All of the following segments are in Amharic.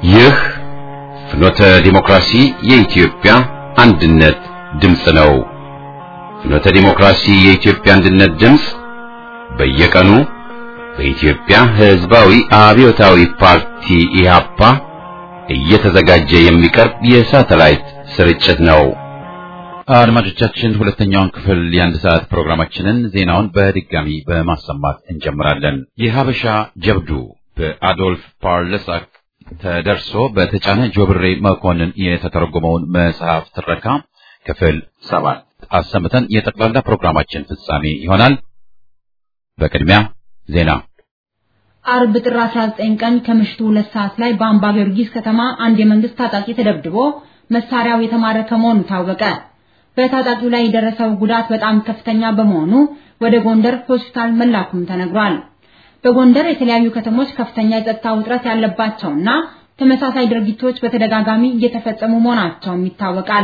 ይህ ፍኖተ ዲሞክራሲ የኢትዮጵያ አንድነት ድምጽ ነው። ፍኖተ ዲሞክራሲ የኢትዮጵያ አንድነት ድምጽ በየቀኑ በኢትዮጵያ ሕዝባዊ አብዮታዊ ፓርቲ ኢህአፓ እየተዘጋጀ የሚቀርብ የሳተላይት ስርጭት ነው። አድማጮቻችን ሁለተኛውን ክፍል የአንድ ሰዓት ፕሮግራማችንን ዜናውን በድጋሚ በማሰማት እንጀምራለን። የሀበሻ ጀብዱ በአዶልፍ ፓርለሳክ ተደርሶ በተጫነ ጆብሬ መኮንን የተተረጎመውን መጽሐፍ ትረካ ክፍል 7 አሰምተን የጠቅላላ ፕሮግራማችን ፍጻሜ ይሆናል። በቅድሚያ ዜና። አርብ ጥር 19 ቀን ከምሽቱ 2 ሰዓት ላይ በአምባ ጊዮርጊስ ከተማ አንድ የመንግስት ታጣቂ ተደብድቦ መሳሪያው የተማረከ መሆኑ ታወቀ። በታጣቂው ላይ የደረሰው ጉዳት በጣም ከፍተኛ በመሆኑ ወደ ጎንደር ሆስፒታል መላኩም ተነግሯል። በጎንደር የተለያዩ ከተሞች ከፍተኛ የጸጥታ ውጥረት ያለባቸውና ተመሳሳይ ድርጊቶች በተደጋጋሚ እየተፈጸሙ መሆናቸው ይታወቃል።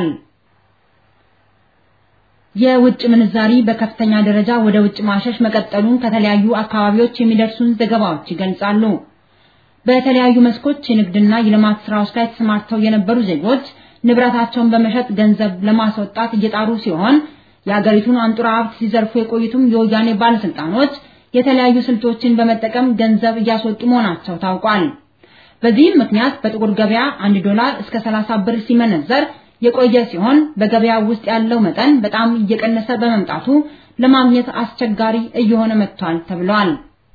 የውጭ ምንዛሪ በከፍተኛ ደረጃ ወደ ውጭ ማሸሽ መቀጠሉን ከተለያዩ አካባቢዎች የሚደርሱን ዘገባዎች ይገልጻሉ። በተለያዩ መስኮች የንግድና የልማት ስራዎች ላይ ተሰማርተው የነበሩ ዜጎች ንብረታቸውን በመሸጥ ገንዘብ ለማስወጣት እየጣሩ ሲሆን የሀገሪቱን አንጡራ ሀብት ሲዘርፉ የቆዩትም የወያኔ ባለስልጣኖች የተለያዩ ስልቶችን በመጠቀም ገንዘብ እያስወጡ መሆናቸው ታውቋል። በዚህም ምክንያት በጥቁር ገበያ $1 እስከ 30 ብር ሲመነዘር የቆየ ሲሆን በገበያው ውስጥ ያለው መጠን በጣም እየቀነሰ በመምጣቱ ለማግኘት አስቸጋሪ እየሆነ መጥቷል ተብሏል።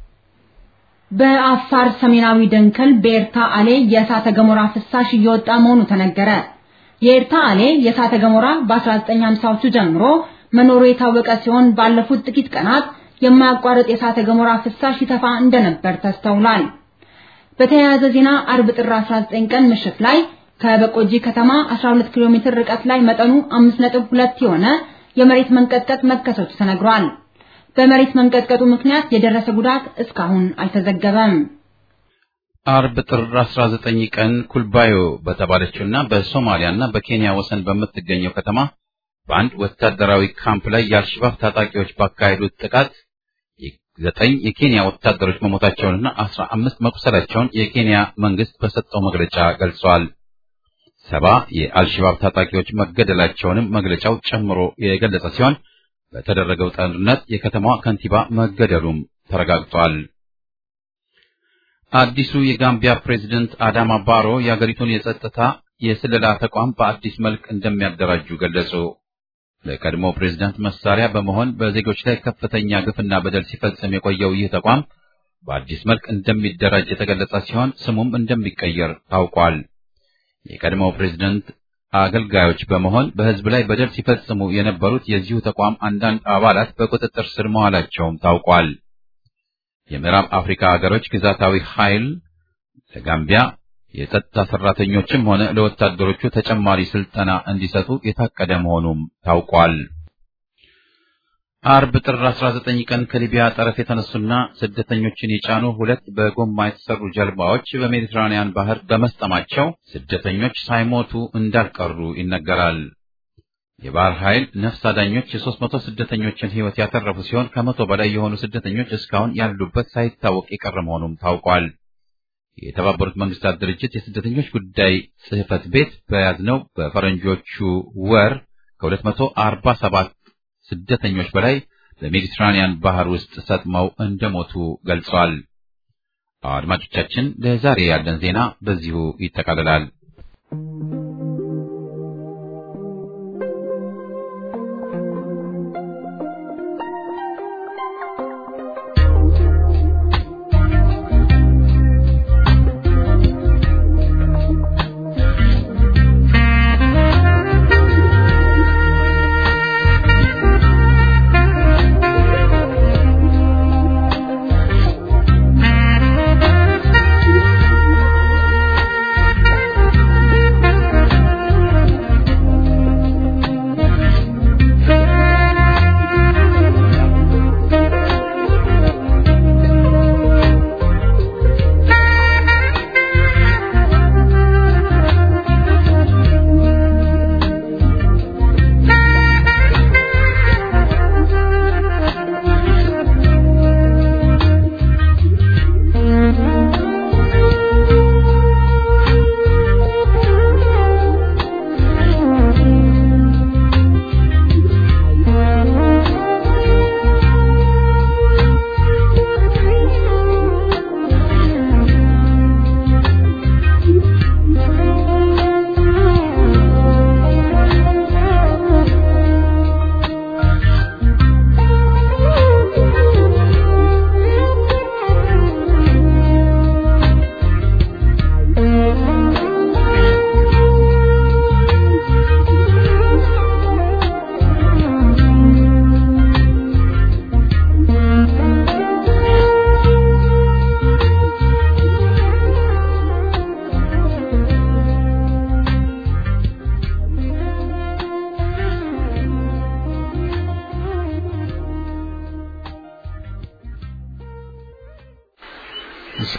በአፋር ሰሜናዊ ደንከል በኤርታ አሌ የእሳተ ገሞራ ፍሳሽ እየወጣ መሆኑ ተነገረ። የኤርታ አሌ የእሳተ ገሞራ በ1950ዎቹ ጀምሮ መኖሩ የታወቀ ሲሆን ባለፉት ጥቂት ቀናት የማያቋርጥ የእሳተ ገሞራ ፍሳሽ ይተፋ እንደነበር ተስተውሏል። በተያያዘ ዜና አርብ ጥር 19 ቀን ምሽት ላይ ከበቆጂ ከተማ 12 ኪሎ ሜትር ርቀት ላይ መጠኑ 5.2 የሆነ የመሬት መንቀጥቀጥ መከሰቱ ተነግሯል። በመሬት መንቀጥቀጡ ምክንያት የደረሰ ጉዳት እስካሁን አልተዘገበም። አርብ ጥር 19 ቀን ኩልባዮ በተባለችውና በሶማሊያና በኬንያ ወሰን በምትገኘው ከተማ በአንድ ወታደራዊ ካምፕ ላይ የአልሸባብ ታጣቂዎች ባካሄዱት ጥቃት 9 የኬንያ ወታደሮች መሞታቸውንና 15 መቁሰላቸውን የኬንያ መንግስት በሰጠው መግለጫ ገልጿል። 70 የአልሸባብ ታጣቂዎች መገደላቸውንም መግለጫው ጨምሮ የገለጸ ሲሆን በተደረገው ጦርነት የከተማዋ ከንቲባ መገደሉም ተረጋግጧል። አዲሱ የጋምቢያ ፕሬዝዳንት አዳማ ባሮ የአገሪቱን የጸጥታ የስለላ ተቋም በአዲስ መልክ እንደሚያደራጁ ገለጹ። ለቀድሞ ፕሬዝዳንት መሳሪያ በመሆን በዜጎች ላይ ከፍተኛ ግፍና በደል ሲፈጽም የቆየው ይህ ተቋም በአዲስ መልክ እንደሚደራጅ የተገለጸ ሲሆን ስሙም እንደሚቀየር ታውቋል። የቀድሞ ፕሬዝዳንት አገልጋዮች በመሆን በህዝብ ላይ በደል ሲፈጽሙ የነበሩት የዚሁ ተቋም አንዳንድ አባላት በቁጥጥር ስር መዋላቸውም ታውቋል። የምዕራብ አፍሪካ ሀገሮች ግዛታዊ ኃይል ለጋምቢያ የጸጥታ ሰራተኞችም ሆነ ለወታደሮቹ ተጨማሪ ስልጠና እንዲሰጡ የታቀደ መሆኑም ታውቋል። አርብ ጥር 19 ቀን ከሊቢያ ጠረፍ የተነሱና ስደተኞችን የጫኑ 2 በጎማ የተሰሩ ጀልባዎች በሜዲትራኒያን ባህር በመስጠማቸው ስደተኞች ሳይሞቱ እንዳልቀሩ ይነገራል። የባህር ኃይል ነፍስ አዳኞች የ300 ስደተኞችን ሕይወት ያተረፉ ሲሆን ከ100 በላይ የሆኑ ስደተኞች እስካሁን ያሉበት ሳይታወቅ የቀረ መሆኑም ታውቋል። የተባበሩት መንግስታት ድርጅት የስደተኞች ጉዳይ ጽሕፈት ቤት በያዝነው በፈረንጆቹ ወር ከ247 ስደተኞች በላይ በሜዲትራኒያን ባህር ውስጥ ሰጥመው እንደሞቱ ገልጿል። አድማጮቻችን ለዛሬ ያለን ዜና በዚሁ ይጠቃልላል።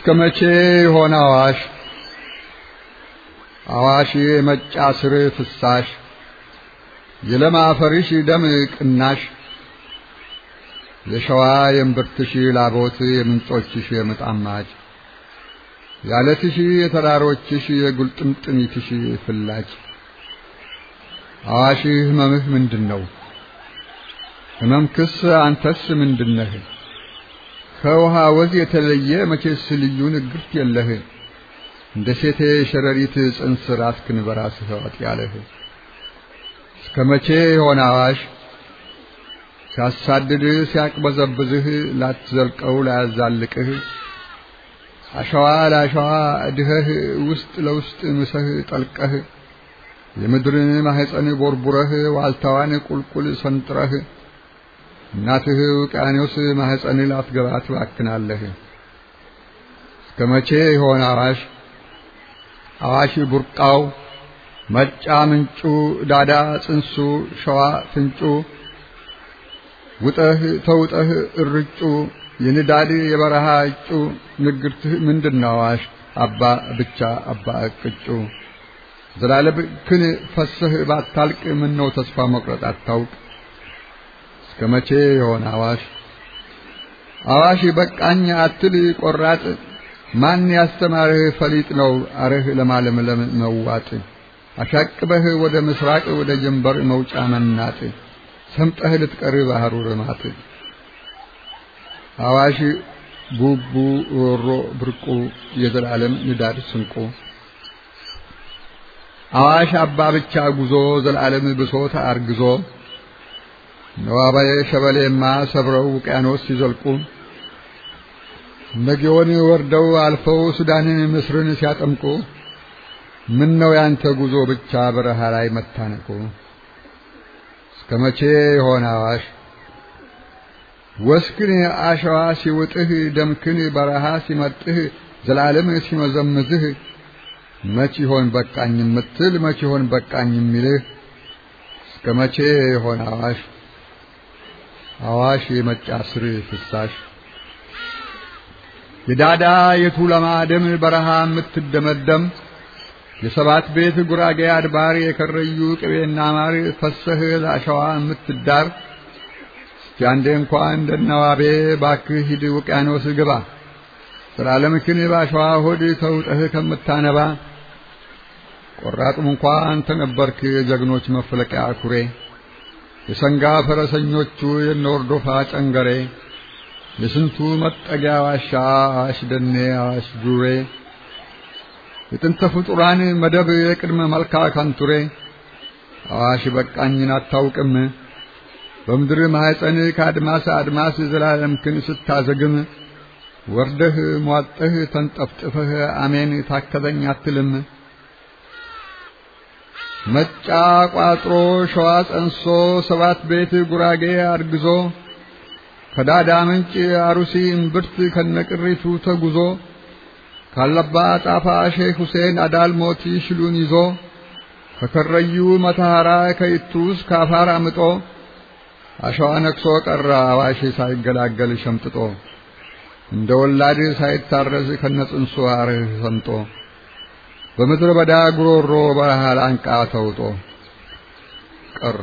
እስከመቼ ይሆን አዋሽ አዋሽ የመጫ ስር ፍሳሽ የለም አፈርሽ ደም ቅናሽ የሸዋ የእምብርትሽ ላቦት የምንጮችሽ የምጣማጭ ያለትሽ የተራሮችሽ የጉልጥምጥሚትሽ ፍላጭ አዋሽ ህመምህ ምንድነው ህመምክስ አንተስ ምንድነህ ከውሃ ወዝ የተለየ መቼስ ልዩ ንግርት የለህ እንደ ሴቴ ሸረሪት ጽንስ ራስክን በራስህ ወጥ ያለህ እስከመቼ ይሆን አዋሽ ሲያሳድድ ሲያቅበዘብዝህ ላትዘልቀው ላያዛልቅህ አሸዋ ላሸዋ እድኸህ ውስጥ ለውስጥ ምሰህ ጠልቀህ የምድርን ማህፀን ቦርቡረህ ዋልታዋን ቁልቁል ሰንጥረህ እናትህ ውቅያኖስ ማህፀን ላትገባት ባክናለህ እስከመቼ ይሆን አዋሽ ቡርቃው መጫ ምንጩ ዳዳ ጽንሱ ሸዋ ፍንጩ ውጠህ ተውጠህ እርጩ የንዳድ የበረሃ እጩ ንግርትህ ምንድነው አዋሽ አባ ብቻ አባ እቅጩ ዘላለም ክን ፈሰህ ባታልቅ ምን ነው ተስፋ መቁረጥ አታውቅ እስከመቼ ይሆን አዋሽ በቃኝ አትል ቆራጥ ማን ያስተማርህ ፈሊጥ ነው አረህ ለማለምለም መዋጥ አሻቅበህ ወደ ምስራቅ ወደ ጀንበር መውጫ መናጥ ሰምጠህ ልትቀር ባህሩ ረማጥ አዋሽ ቡቡ ወሮ ብርቁ የዘላለም ንዳድ ስንቁ አዋሽ አባ ብቻ ጉዞ ዘላለም ብሶት አርግዞ ነዋባዬ ሸበሌማ ሰብረው ውቅያኖስ ሲዘልቁ ነጊዮን ወርደው አልፈው ሱዳንን ምስርን ሲያጠምቁ ምን ነው ያንተ ጉዞ ብቻ በረሃ ላይ መታነቁ እስከመቼ ይሆን አዋሽ ወስክን አሸዋ ሲውጥህ ደምክን በረሃ ሲመጥህ ዘላለም ሲመዘምዝህ መቼ ይሆን በቃኝ ምትል መቼ ይሆን በቃኝ የሚልህ እስከመቼ ይሆን አዋሽ የመጫ ስር ፍሳሽ የዳዳ የቱለማ ደም በረሃ ምትደመደም የሰባት ቤት ጉራጌ አድባር የከረዩ ቅቤና ማር ፈሰህ ለአሸዋ ምትዳር እስኪ እንኳን እንደነዋቤ ባክህ ሂድ ውቅያኖስ ግባ ዘላለምክን ባሸዋ ሆድ ተውጠህ ከምታነባ ቆራጥም እንኳን አንተ ነበርክ የጀግኖች መፍለቂያ ኩሬ የሰንጋ ፈረሰኞቹ የኖርዶፋ ጨንገሬ የስንቱ መጠጊያ ዋሻ አዋሽ ደኔ አዋሽ ዱሬ የጥንተ ፍጡራን መደብ የቅድመ መልካ ካንቱሬ አዋሽ በቃኝን አታውቅም በምድር ማህፀን ከአድማስ አድማስ ዘላለምክን ስታዘግም ወርደህ ሟጠህ ተንጠፍጥፈህ አሜን ታከዘኝ አትልም መጫ ቋጥሮ ሸዋ ጸንሶ ሰባት ቤት ጉራጌ አርግዞ ከዳዳ ምንጭ አሩሲ እምብርት ከነቅሪቱ ተጉዞ ካለባ ጣፋ ሼክ ሁሴን አዳል ሞቲ ሽሉን ይዞ ከከረዩ መታራ ከይቱስ ካፋራ ምጦ አሸዋ ነክሶ ቀራ አዋሽ ሳይገላገል ሸምጥጦ እንደ ወላድ ሳይታረዝ ከነጽንሱ አርህ ሰምጦ በምድረ በዳ ጉሮሮ በረሃ ላንቃ ተውጦ ቀረ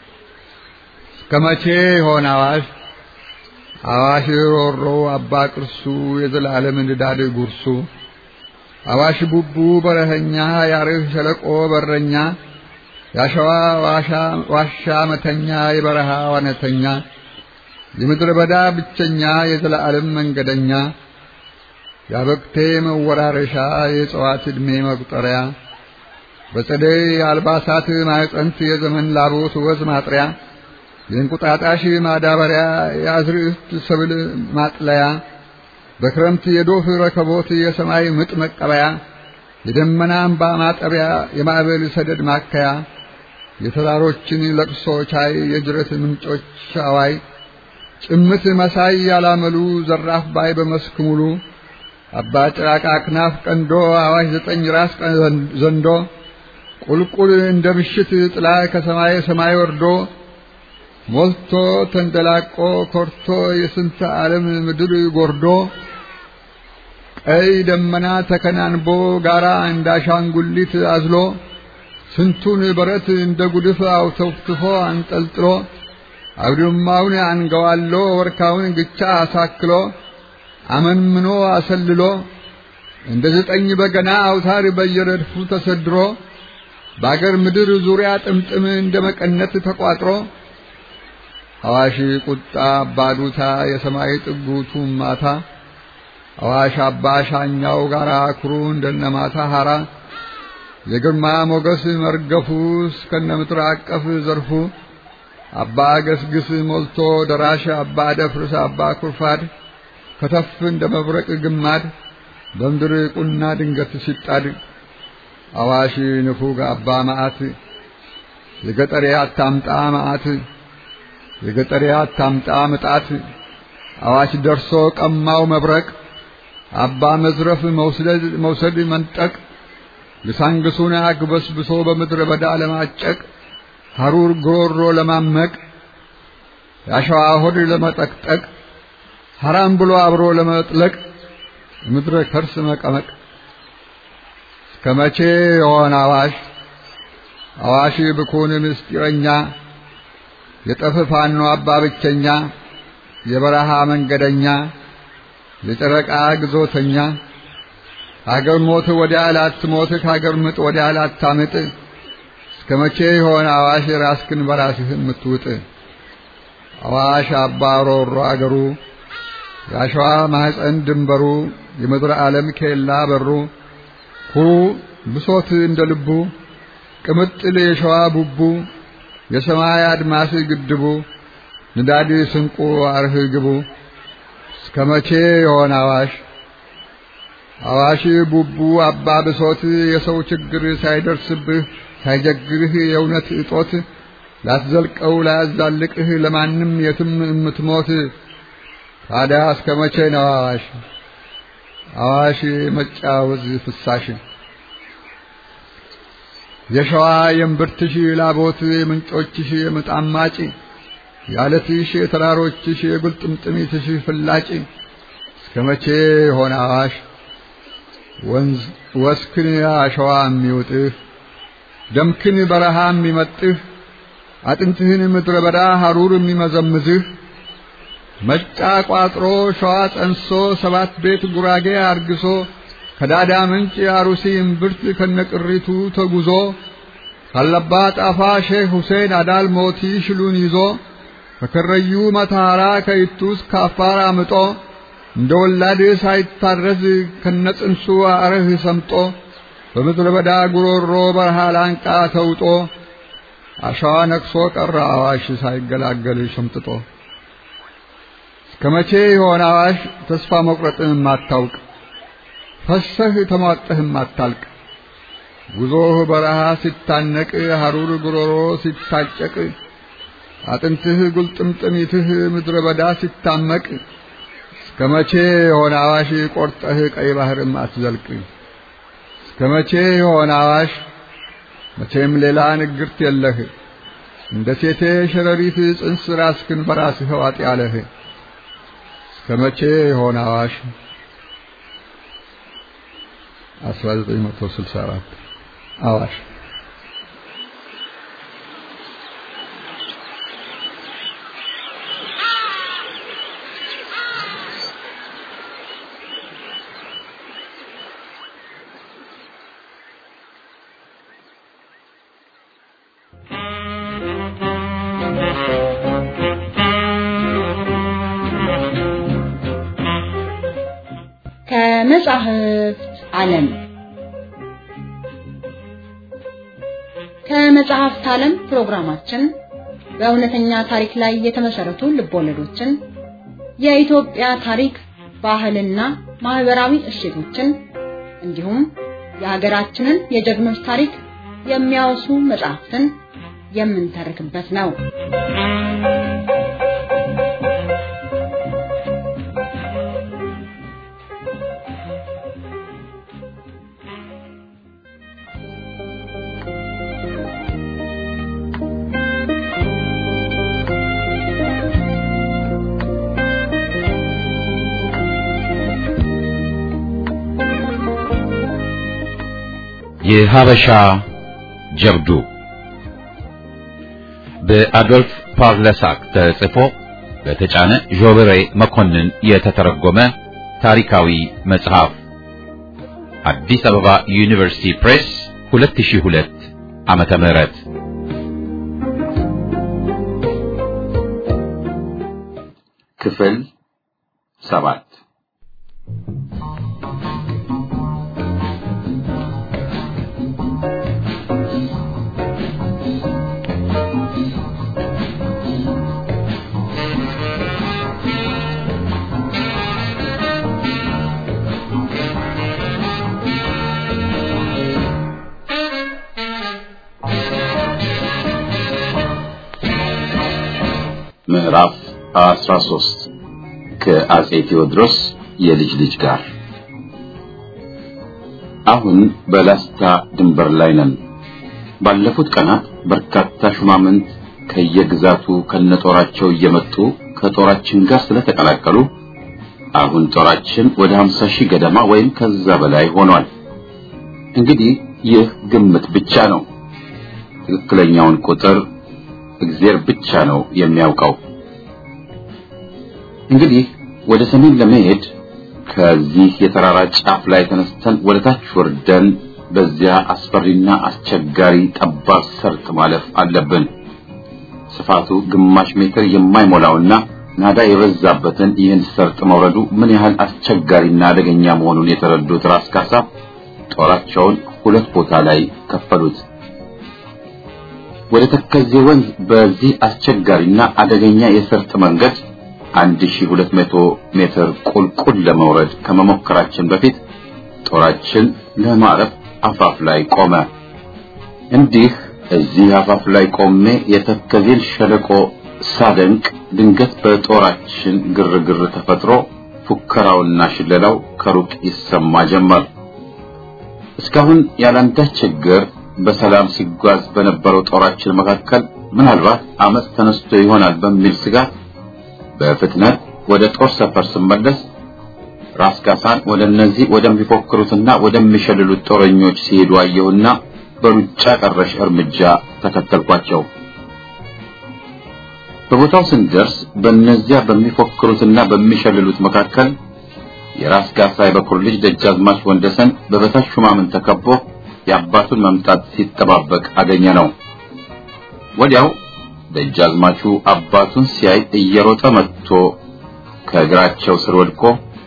እስከመቼ ይሆን አዋሽ ሮሮ አባ ቅርሱ የዘላለም ንዳድ ጉርሱ አዋሽ ቡቡ በረኸኛ ያርህ ሸለቆ በረኛ ያሸዋ ዋሻ መተኛ የበረሃ ዋነተኛ የምድረ በዳ ብቸኛ የዘላለም መንገደኛ ያበክቴ መወራረሻ የጽዋት ዕድሜ መቁጠሪያ በጸደይ አልባሳት ማዕፀንት የዘመን ላቦት ወዝ ማጥሪያ የእንቁጣጣሽ ማዳበሪያ የአዝርዕት ሰብል ማጥለያ በክረምት የዶፍ ረከቦት የሰማይ ምጥ መቀበያ የደመና አምባ ማጠቢያ የማዕበል ሰደድ ማከያ የተራሮችን ለቅሶ ቻይ የጅረት ምንጮች አዋይ ጭምት መሳይ ያላመሉ ዘራፍ ባይ በመስክ ሙሉ አባ ጭራቃ አክናፍ ቀንዶ አዋሽ ዘጠኝ ራስ ዘንዶ ቁልቁል እንደ ምሽት ጥላ ከሰማይ ሰማይ ወርዶ ሞልቶ ተንደላቆ ኮርቶ የስንት ዓለም ምድር ጎርዶ ቀይ ደመና ተከናንቦ ጋራ እንዳሻንጉሊት አዝሎ ስንቱን በረት እንደ ጉድፍ አውተፍትፎ አንጠልጥሎ አውድማውን አንገዋሎ ወርካውን ግቻ አሳክሎ አመንምኖ አሰልሎ እንደ ዘጠኝ በገና አውታር በየረድፉ ተሰድሮ ባገር ምድር ዙሪያ ጥምጥም እንደ መቀነት ተቋጥሮ አዋሽ ቁጣ ባዱታ የሰማይ ጥጉቱ ማታ አዋሽ አባሻኛው ጋራ ኩሩ እንደነማታ ሐራ የግርማ ሞገስ መርገፉ እስከነምጥራ አቀፍ ዘርፉ አባ ገስግስ ሞልቶ ደራሽ አባ ደፍርስ አባ ኩርፋድ ከተፍ እንደ መብረቅ ግማድ በምድር ቁና ድንገት ሲጣድ አዋሽ ንፉግ አባ ማአት የገጠሪያ ታምጣ ማአት የገጠሪያ ታምጣ መጣት አዋሽ ደርሶ ቀማው መብረቅ አባ መዝረፍ መውሰድ መንጠቅ ለሳንግሱና አግበስብሶ በመድረ በዳ ለማጨቅ ሐሩር ጎሮ ለማመቅ ያሻዋ ሆድ ለመጠቅጠቅ ሐራም ብሎ አብሮ ለመጥለቅ ምድረ ከርስ መቀመቅ እስከመቼ ይሆን አዋሽ ብኩን ምስጢረኛ የጠፈፋኖ አባ ብቸኛ የበረሃ መንገደኛ የጨረቃ ግዞተኛ አገር ሞት ወዲያ ላትሞት ካገር ምጥ ወዲያ ላታምጥ እስከመቼ ይሆን አዋሽ ራስክን በራስህ የምትውጥ አዋሽ አባ ሮሮ አገሩ ያሸዋ ማህፀን ድንበሩ የምድር ዓለም ኬላ በሩ ኩሩ ብሶት እንደ ልቡ ቅምጥል የሸዋ ቡቡ የሰማይ አድማስ ግድቡ ንዳዲ ስንቁ አርህ ግቡ እስከመቼ ይሆን አዋሽ ቡቡ አባ ብሶት የሰው ችግር ሳይደርስብህ ሳይጀግርህ የእውነት እጦት ላትዘልቀው ላያዛልቅህ ለማንም የትም እምትሞት ታዲያ እስከመቼ ነው አዋሽ መጫወዝ ፍሳሽ የሸዋ የምብርትሽ ላቦት ምንጮችሽ የምጣማጭ ያለትሽ የተራሮችሽ የጉልጥምጥሚትሽ ፍላጭ እስከመቼ ሆነ አዋሽ ወንዝ ወስክን አሸዋ የሚውጥህ ደምክን በረሃ የሚመጥህ አጥንትህን ምድረ በዳ ሐሩር የሚመዘምዝህ መጫ ቋጥሮ ሸዋ ጸንሶ ሰባት ቤት ጉራጌ አርግሶ ከዳዳ ምንጭ አሩሲ እምብርት ከነቅሪቱ ተጉዞ ካለባ ጣፋ ሼህ ሁሴን አዳል ሞቲ ሽሉን ይዞ ከከረዩ መታራ ከይቱስ ካፋር አምጦ እንደወላድ ሳይታረዝ ከነጽንሱ አረህ ሰምጦ በምድረ በዳ ጉሮሮ በረሃ ላንቃ ተውጦ አሸዋ ነክሶ ቀረ አዋሽ ሳይገላገል ሸምጥጦ እስከመቼ ይሆን አዋሽ ተስፋ መቁረጥን ማታውቅ ፈሰህ ተሟጠህ ማታልቅ ጉዞህ በረሃ ሲታነቅ ሐሩር ጉሮሮ ሲታጨቅ አጥንትህ ጉልጥምጥሚትህ ምድረ በዳ ሲታመቅ እስከመቼ ይሆን አዋሽ ቆርጠህ ቀይ ባህርም አትዘልቅ እስከመቼ ይሆን አዋሽ መቼም ሌላ ንግርት የለህ እንደ ሴቴ ሸረሪት ጽንስ ራስክን በራስህ ዋጥ ያለህ እስከመቼ ይሆን አዋሽ 1964 አዋሽ ከመጽሐፍት ዓለም ከመጽሐፍት ዓለም ፕሮግራማችን በእውነተኛ ታሪክ ላይ የተመሰረቱ ልቦለዶችን የኢትዮጵያ ታሪክ ባህልና ማህበራዊ እሴቶችን እንዲሁም የሀገራችንን የጀግኖች ታሪክ የሚያወሱ መጽሐፍትን የምንተርክበት ነው። የሀበሻ ጀብዱ በአዶልፍ ፓርለሳክ ተጽፎ በተጫነ ጆብሬ መኮንን የተተረጎመ ታሪካዊ መጽሐፍ አዲስ አበባ ዩኒቨርሲቲ ፕሬስ 2002 ዓመተ ምህረት ክፍል 7 ምዕራፍ 13 ከአጼ ቴዎድሮስ የልጅ ልጅ ጋር። አሁን በላስታ ድንበር ላይ ነን። ባለፉት ቀናት በርካታ ሹማምንት ከየግዛቱ ከነጦራቸው እየመጡ ከጦራችን ጋር ስለተቀላቀሉ አሁን ጦራችን ወደ 50,000 ገደማ ወይም ከዛ በላይ ሆኗል። እንግዲህ ይህ ግምት ብቻ ነው። ትክክለኛውን ቁጥር እግዚአብሔር ብቻ ነው የሚያውቀው። እንግዲህ ወደ ሰሜን ለመሄድ ከዚህ የተራራ ጫፍ ላይ ተነስተን ወደ ታች ወርደን በዚያ አስፈሪና አስቸጋሪ ጠባብ ሰርጥ ማለፍ አለብን። ስፋቱ ግማሽ ሜትር የማይሞላውና ናዳ የበዛበትን ይህን ሰርጥ መውረዱ ምን ያህል አስቸጋሪና አደገኛ መሆኑን የተረዱት ራስ ካሳ ጦራቸውን ሁለት ቦታ ላይ ከፈሉት። ወደ ተከዜ ወንዝ በዚህ አስቸጋሪና አደገኛ የሰርጥ መንገድ 1200 ሜትር ቁልቁል ለመውረድ ከመሞከራችን በፊት ጦራችን ለማረፍ አፋፍ ላይ ቆመ። እንዲህ እዚህ አፋፍ ላይ ቆሜ የተከዜን ሸለቆ ሳደንቅ ድንገት በጦራችን ግርግር ተፈጥሮ ፉከራውና ሽለላው ከሩቅ ይሰማ ጀመር። እስካሁን ያላንዳች ችግር በሰላም ሲጓዝ በነበረው ጦራችን መካከል ምናልባት አመጽ ተነስቶ ይሆናል በሚል ስጋት በፍጥነት ወደ ጦር ሰፈር ስመለስ ራስ ካሳን ወደ እነዚህ ወደሚፎክሩትና ወደሚሸልሉት ጦረኞች ሲሄዱ አየሁና በሩጫ ቀረሽ እርምጃ ተከተልኳቸው። በቦታው ስንደርስ በእነዚያ በሚፎክሩትና በሚሸልሉት መካከል የራስ ካሳ የበኩር ልጅ ደጃዝማች ወንደሰን በበታች ሹማምን ተከቦ የአባቱን መምጣት ሲጠባበቅ አገኘነው። ወዲያው ደጃዝማቹ አባቱን ሲያይ እየሮጠ መጥቶ ከእግራቸው ስር ወድቆ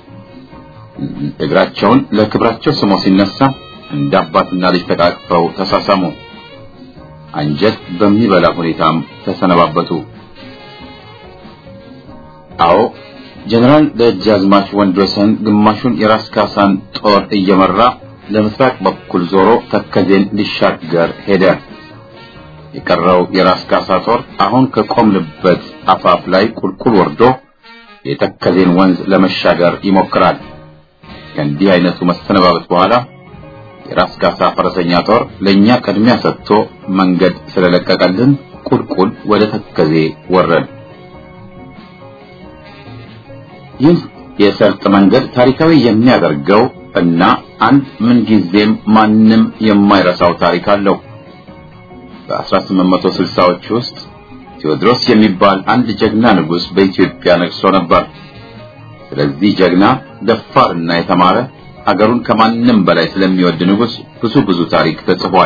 እግራቸውን ለክብራቸው ስሞ ሲነሳ እንደ አባትና ልጅ ተቃቅፈው ተሳሳሙ። አንጀት በሚበላ ሁኔታም ተሰነባበቱ። አዎ ጀነራል ደጃዝማች ወንድወሰን ግማሹን የራስ ካሳን ጦር እየመራ ለምስራቅ በኩል ዞሮ ተከዜን ሊሻገር ሄደ። የቀረው የራስ ካሳ ጦር አሁን ከቆምንበት አፋፍ ላይ ቁልቁል ወርዶ የተከዜን ወንዝ ለመሻገር ይሞክራል። ከእንዲህ አይነቱ መሰነባበት በኋላ የራስ ካሳ ፈረሰኛ ጦር ለኛ ቅድሚያ ሰጥቶ መንገድ ስለለቀቀልን ቁልቁል ወደ ተከዜ ወረድ። ይህ የሰርጥ መንገድ ታሪካዊ የሚያደርገው እና አንድ ምን ጊዜም ማንም የማይረሳው ታሪክ አለው። በ1860ዎች ውስጥ ቴዎድሮስ የሚባል አንድ ጀግና ንጉስ በኢትዮጵያ ነግሶ ነበር። ስለዚህ ጀግና ደፋርና የተማረ አገሩን ከማንም በላይ ስለሚወድ ንጉስ ብዙ ታሪክ ተጽፏል።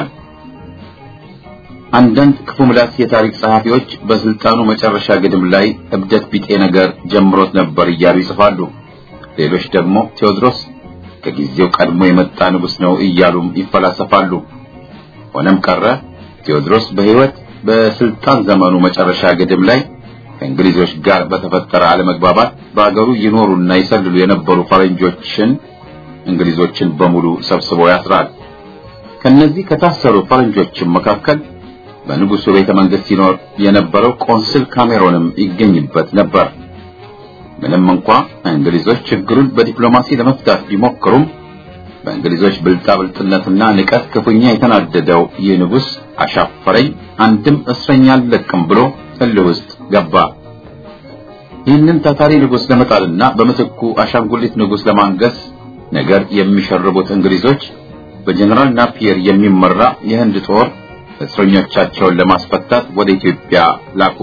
አንዳንድ ክፉ ምላስ የታሪክ ጸሐፊዎች በስልጣኑ መጨረሻ ግድም ላይ እብደት ቢጤ ነገር ጀምሮት ነበር እያሉ ይጽፋሉ። ሌሎች ደግሞ ቴዎድሮስ ከጊዜው ቀድሞ የመጣ ንጉስ ነው እያሉም ይፈላሰፋሉ። ሆነም ቀረ ቴዎድሮስ በህይወት በስልጣን ዘመኑ መጨረሻ ግድም ላይ ከእንግሊዞች ጋር በተፈጠረ አለመግባባት በአገሩ ይኖሩና ይሰልሉ የነበሩ ፈረንጆችን እንግሊዞችን በሙሉ ሰብስቦ ያስራል። ከነዚህ ከታሰሩ ፈረንጆችም መካከል በንጉሱ ቤተ መንግስት ይኖር የነበረው ቆንስል ካሜሮንም ይገኝበት ነበር። ምንም እንኳን እንግሊዞች ችግሩን በዲፕሎማሲ ለመፍታት ቢሞክሩም በእንግሊዞች ብልጣብልጥነትና ንቀት ክፉኛ የተናደደው የንጉስ አሻፈረኝ አንድም እስረኛ አልለቅም ብሎ እልህ ውስጥ ገባ። ይህንን ታታሪ ንጉስ ለመጣልና በምትኩ አሻንጉሊት ንጉስ ለማንገስ ነገር የሚሸርቡት እንግሊዞች በጀነራል ናፒየር የሚመራ የህንድ ጦር እስረኞቻቸውን ለማስፈታት ወደ ኢትዮጵያ ላኩ።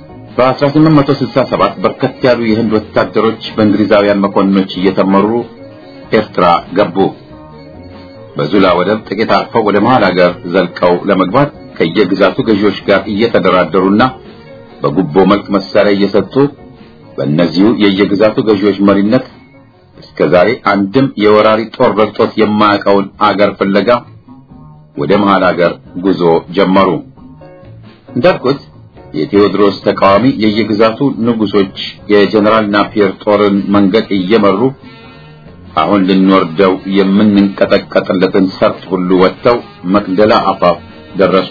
በ1867 በርከት ያሉ የህንድ ወታደሮች በእንግሊዛውያን መኮንኖች እየተመሩ ኤርትራ ገቡ። በዙላ ወደብ ጥቂት አልፈው ወደ መሃል ሀገር ዘልቀው ለመግባት ከየግዛቱ ገዢዎች ጋር እየተደራደሩና በጉቦ መልክ መሳሪያ እየሰጡ በእነዚሁ የየግዛቱ ገዢዎች መሪነት እስከዛሬ አንድም የወራሪ ጦር ረግጦት የማያውቀውን አገር ፍለጋ ወደ መሃል ሀገር ጉዞ ጀመሩ። እንዳልኩት የቴዎድሮስ ተቃዋሚ የየግዛቱ ንጉሶች የጀነራል ናፒየር ጦርን መንገድ እየመሩ አሁን ልንወርደው የምንንቀጠቀጥለትን ሰርጥ ሁሉ ወጥተው መቅደላ አፋፍ ደረሱ።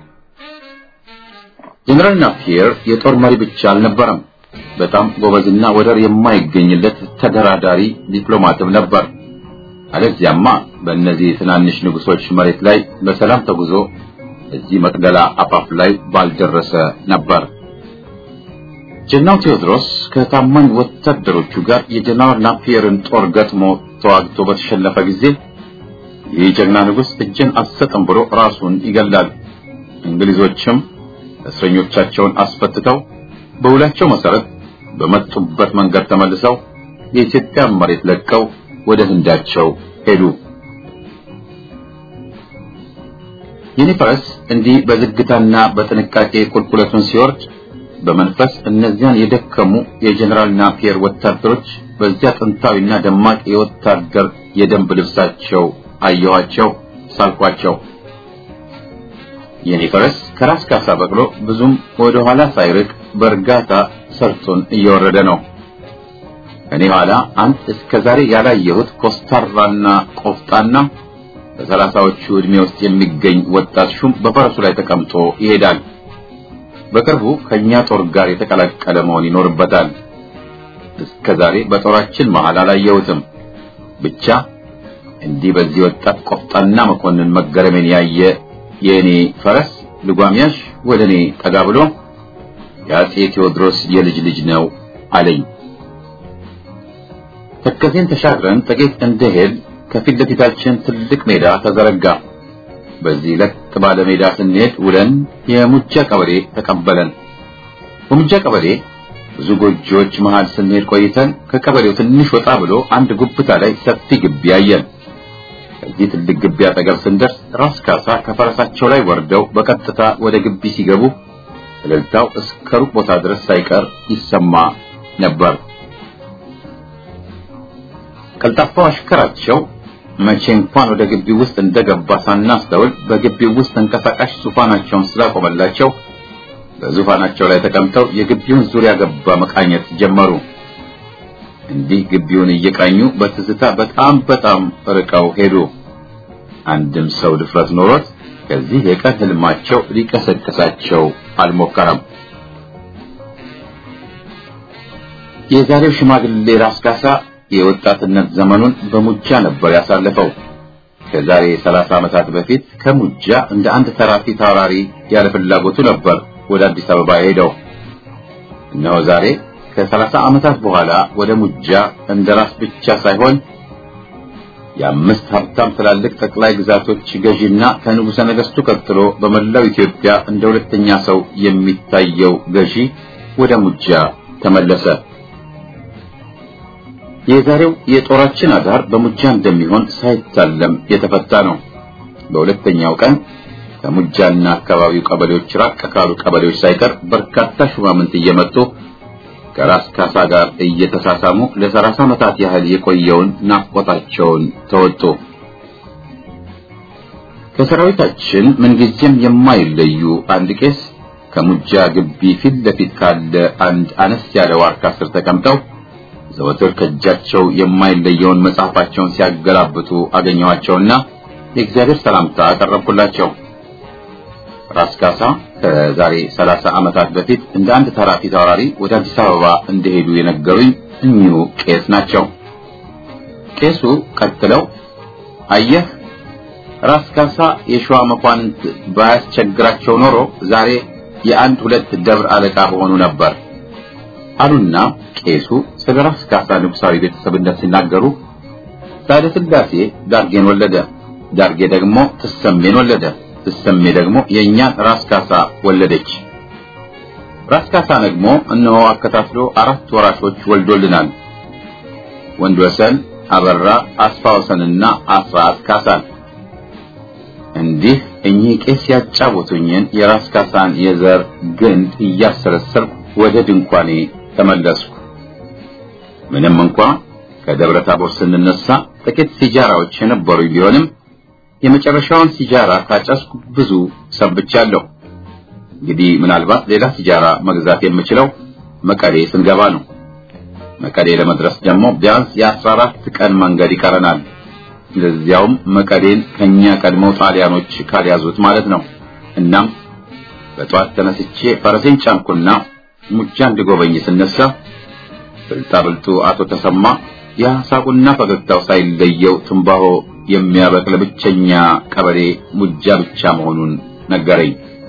ጀነራል ናፒየር የጦር መሪ ብቻ አልነበረም። በጣም ጎበዝና ወደር የማይገኝለት ተደራዳሪ ዲፕሎማትም ነበር። አለዚያማ በእነዚህ ትናንሽ ንጉሶች መሬት ላይ በሰላም ተጉዞ እዚህ መቅደላ አፋፍ ላይ ባልደረሰ ነበር። ጀነራል ቴዎድሮስ ከታማኝ ወታደሮቹ ጋር የጀነራል ናፒየርን ጦር ገጥሞ ተዋግቶ በተሸነፈ ጊዜ ይህ ጀግና ንጉስ እጅን አሰጥም ብሎ ራሱን ይገላል። እንግሊዞችም እስረኞቻቸውን አስፈትተው በውላቸው መሰረት በመጡበት መንገድ ተመልሰው የኢትዮጵያ መሬት ለቀው ወደ ህንዳቸው ሄዱ። የኒፈረስ እንዲህ በዝግታና በጥንቃቄ ቁልቁለቱን ሲወርድ በመንፈስ እነዚያን የደከሙ የጀነራል ናፒየር ወታደሮች በዚያ ጥንታዊና ደማቅ የወታደር የደንብ ልብሳቸው አየኋቸው፣ ሳልኳቸው። የኒፈረስ ከራስ ካሳ በቅሎ ብዙም ወደ ኋላ ሳይርቅ በእርጋታ ሰርቶን እየወረደ ነው። እኔ ኋላ አንድ እስከዛሬ ያላየሁት ኮስታራና ቆፍጣና በሰላሳዎቹ ዕድሜ ውስጥ የሚገኝ ወጣት ሹም በፈረሱ ላይ ተቀምጦ ይሄዳል። በቅርቡ ከኛ ጦር ጋር የተቀላቀለ መሆን ይኖርበታል። እስከዛሬ በጦራችን መሃል አላየሁትም። ብቻ እንዲህ በዚህ ወጣት ቆፍጣና መኮንን መገረሜን ያየ የኔ ፈረስ ልጓሚያሽ ወደኔ ጠጋ ብሎ የአፄ ቴዎድሮስ የልጅ ልጅ ነው አለኝ። ተከዜን ተሻግረን ጥቂት እንደሄድ ከፊት ለፊታችን ትልቅ ሜዳ ተዘረጋ። በዚህ ለጥ ባለ ሜዳ ስንሄድ ውለን የሙጃ ቀበሌ ተቀበለን። በሙጃ ቀበሌ ብዙ ጎጆዎች መሃል ስንሄድ ቆይተን ከቀበሌው ትንሽ ወጣ ብሎ አንድ ጉብታ ላይ ሰፊ ግቢ አየን። እዚህ ትልቅ ግቢ አጠገብ ስንደርስ ራስ ካሳ ከፈረሳቸው ላይ ወርደው በቀጥታ ወደ ግቢ ሲገቡ እልልታው እስከ ሩቅ ቦታ ድረስ ሳይቀር ይሰማ ነበር። ቀልጣፋው አሽከራቸው መቼ እንኳን ወደ ግቢው ውስጥ እንደገባ ሳናስተውል በግቢው ውስጥ ተንቀሳቃሽ ዙፋናቸውን ስላቆመላቸው በዙፋናቸው ላይ ተቀምጠው የግቢውን ዙሪያ ገባ መቃኘት ጀመሩ። እንዲህ ግቢውን እየቃኙ በትዝታ በጣም ርቀው ሄዱ። አንድም ሰው ድፍረት ኖሮት ከዚህ የቀን ህልማቸው ሊቀሰቅሳቸው አልሞከረም። የዛሬው ሽማግሌ ራስ ካሳ የወጣትነት ዘመኑን በሙጃ ነበር ያሳለፈው። ከዛሬ 30 ዓመታት በፊት ከሙጃ እንደ አንድ ተራፊ ታራሪ ያለ ፍላጎቱ ነበር ወደ አዲስ አበባ ሄደው። እነሆ ዛሬ ከ30 ዓመታት በኋላ ወደ ሙጃ እንደራስ ብቻ ሳይሆን የአምስት ሀብታም ትላልቅ ጠቅላይ ግዛቶች ገዢና ከንጉሠ ነገሥቱ ቀጥሎ በመላው ኢትዮጵያ እንደ ሁለተኛ ሰው የሚታየው ገዢ ወደ ሙጃ ተመለሰ። የዛሬው የጦራችን አዳር በሙጃ እንደሚሆን ሳይታለም የተፈታ ነው። በሁለተኛው ቀን ከሙጃና አካባቢው ቀበሌዎች ራቅ ካሉ ቀበሌዎች ሳይቀር በርካታ ሹማምንት እየመጡ ከራስ ካሳ ጋር እየተሳሳሙ ለ30 ዓመታት ያህል የቆየውን ናፍቆታቸውን ተወጡ። ከሰራዊታችን ምንጊዜም የማይለዩ አንድ ቄስ ከሙጃ ግቢ ፊት ለፊት ካለ አንድ አነስ ያለ ዋርካ ስር ተቀምጠው ዘወትር ከእጃቸው የማይለየውን መጽሐፋቸውን ሲያገላብጡ አገኘዋቸውና የእግዚአብሔር ሰላምታ አቀረብኩላቸው። ራስ ካሳ ከዛሬ 30 ዓመታት በፊት እንደ አንድ ተራፊ ታራሪ ወደ አዲስ አበባ እንደሄዱ የነገሩኝ እኚሁ ቄስ ናቸው። ቄሱ ቀጥለው አየህ ራስ ካሳ የሸዋ መኳንንት ባያስቸግራቸው ኖሮ ዛሬ የአንድ ሁለት ደብር አለቃ በሆኑ ነበር አሉና ቄሱ ስለ ራስ ካሳ ንጉሳዊ ቤተሰብነት ሲናገሩ ሳህለ ሥላሴ ዳርጌን ወለደ። ዳርጌ ደግሞ ተሰሜን ወለደ። ተሰሜ ደግሞ የኛን ራስ ካሳ ወለደች። ራስ ካሳ ደግሞ እነሆ አከታትሎ 4 ወራሾች ወልዶልናል። ወንድ ወሰን፣ አበራ፣ አስፋወሰንና አስራት ካሳን። እንዲህ እኚህ ቄስ ያጫወቱኝን የራስ ካሳን የዘር ግንድ እያሰረሰርኩ ወደ ድንኳኔ ተመለስኩ። ምንም እንኳን ከደብረ ታቦር ስንነሳ ጥቂት ሲጃራዎች የነበሩ ቢሆንም የመጨረሻውን ሲጃራ ካጨስኩ ብዙ ሰንብቻለሁ። እንግዲህ ምናልባት ሌላ ሲጃራ መግዛት የምችለው መቀሌ ስንገባ ነው። መቀሌ ለመድረስ ደግሞ ቢያንስ የ14 ቀን መንገድ ይቀረናል። ለዚያውም መቀሌን ከኛ ቀድመው ጣሊያኖች ካልያዙት ማለት ነው። እናም በጧት ተነስቼ ፈረሴን ጫንኩና ሙጃ እንድጎበኝ ስነሳ ብልጣብልጡ አቶ ተሰማ ያ ሳቁና ፈገግታው ሳይለየው ትንባሆ የሚያበቅል ብቸኛ ቀበሌ ሙጃ ብቻ መሆኑን ነገረኝ።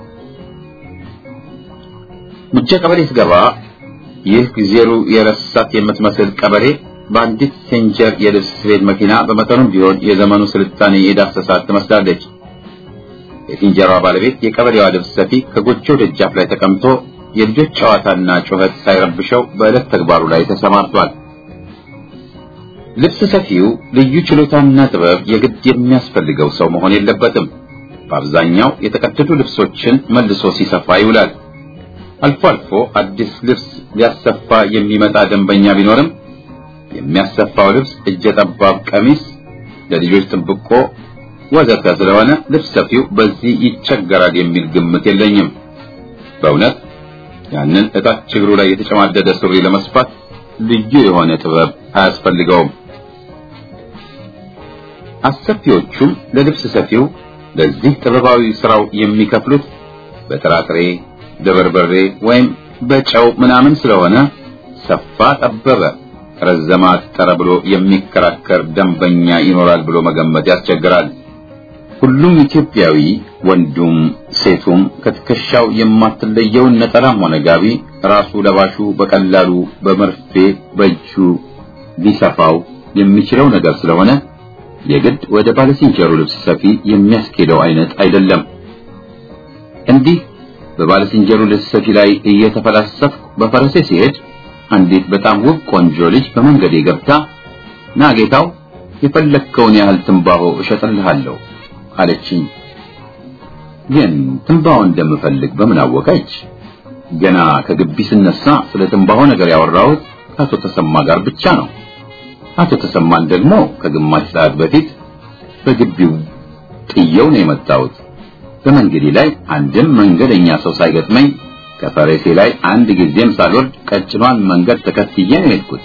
ሙጃ ቀበሌ ስገባ ይህ ጊዜሩ የረሳት የምትመስል ቀበሌ በአንዲት ሴንጀር የልብስ ስፌት መኪና በመጠኑም ቢሆን የዘመኑ ስልጣኔ የዳሰሳት ትመስላለች። የሴንጀሯ ባለቤት የቀበሌዋ ልብስ ሰፊ ከጎጆው ደጃፍ ላይ ተቀምጦ የልጆች ጨዋታና ጩኸት ሳይረብሸው በዕለት ተግባሩ ላይ ተሰማርቷል። ልብስ ሰፊው ልዩ ችሎታና ጥበብ የግድ የሚያስፈልገው ሰው መሆን የለበትም። በአብዛኛው የተቀደዱ ልብሶችን መልሶ ሲሰፋ ይውላል። አልፎ አልፎ አዲስ ልብስ ሊያሰፋ የሚመጣ ደንበኛ ቢኖርም የሚያሰፋው ልብስ እጀ ጠባብ ቀሚስ፣ ለልጆች ጥብቆ ወዘተ ስለሆነ ልብስ ሰፊው በዚህ ይቸገራል የሚል ግምት የለኝም። በእውነት ያንን እታች እግሩ ላይ የተጨማደደ ሱሪ ለመስፋት ልዩ የሆነ ጥበብ አያስፈልገውም። አሰፊዎቹም ለልብስ ሰፊው ለዚህ ጥበባዊ ስራው የሚከፍሉት በጥራጥሬ፣ በበርበሬ ወይም በጨው ምናምን ስለሆነ ሰፋ ጠበበ፣ ረዘማ አጠረ ብሎ የሚከራከር ደንበኛ ይኖራል ብሎ መገመት ያስቸግራል። ሁሉም ኢትዮጵያዊ ወንዱም ሴቱም ከትከሻው የማትለየውን ነጠላም ሆነ ጋቢ ራሱ ለባሹ በቀላሉ በመርፌ በእጁ ሊሰፋው የሚችለው ነገር ስለሆነ የግድ ወደ ባለሲንጀሩ ልብስ ሰፊ የሚያስኬደው አይነት አይደለም። እንዲህ በባለሲንጀሩ ልብስ ሰፊ ላይ እየተፈላሰፍኩ በፈረሴ ሲሄድ አንዲት በጣም ውብ ቆንጆ ልጅ በመንገዴ ገብታ ና ጌታው የፈለከውን ያህል ትንባሆ እሸጥልሃለሁ አለችኝ። ግን ትንባሆ እንደምፈልግ በምን አወቀች? ገና ከግቢ ስነሳ ስለ ትንባሆ ነገር ያወራሁት አቶ ተሰማ ጋር ብቻ ነው። አቶ ተሰማን ደግሞ ከግማሽ ሰዓት በፊት በግቢው ጥየው ነው የመጣሁት። በመንገዴ ላይ አንድም መንገደኛ ሰው ሳይገጥመኝ ከፈረሴ ላይ አንድ ጊዜም ሳልወርድ ቀጭኗን መንገድ ተከትዬ ነው የሄድኩት።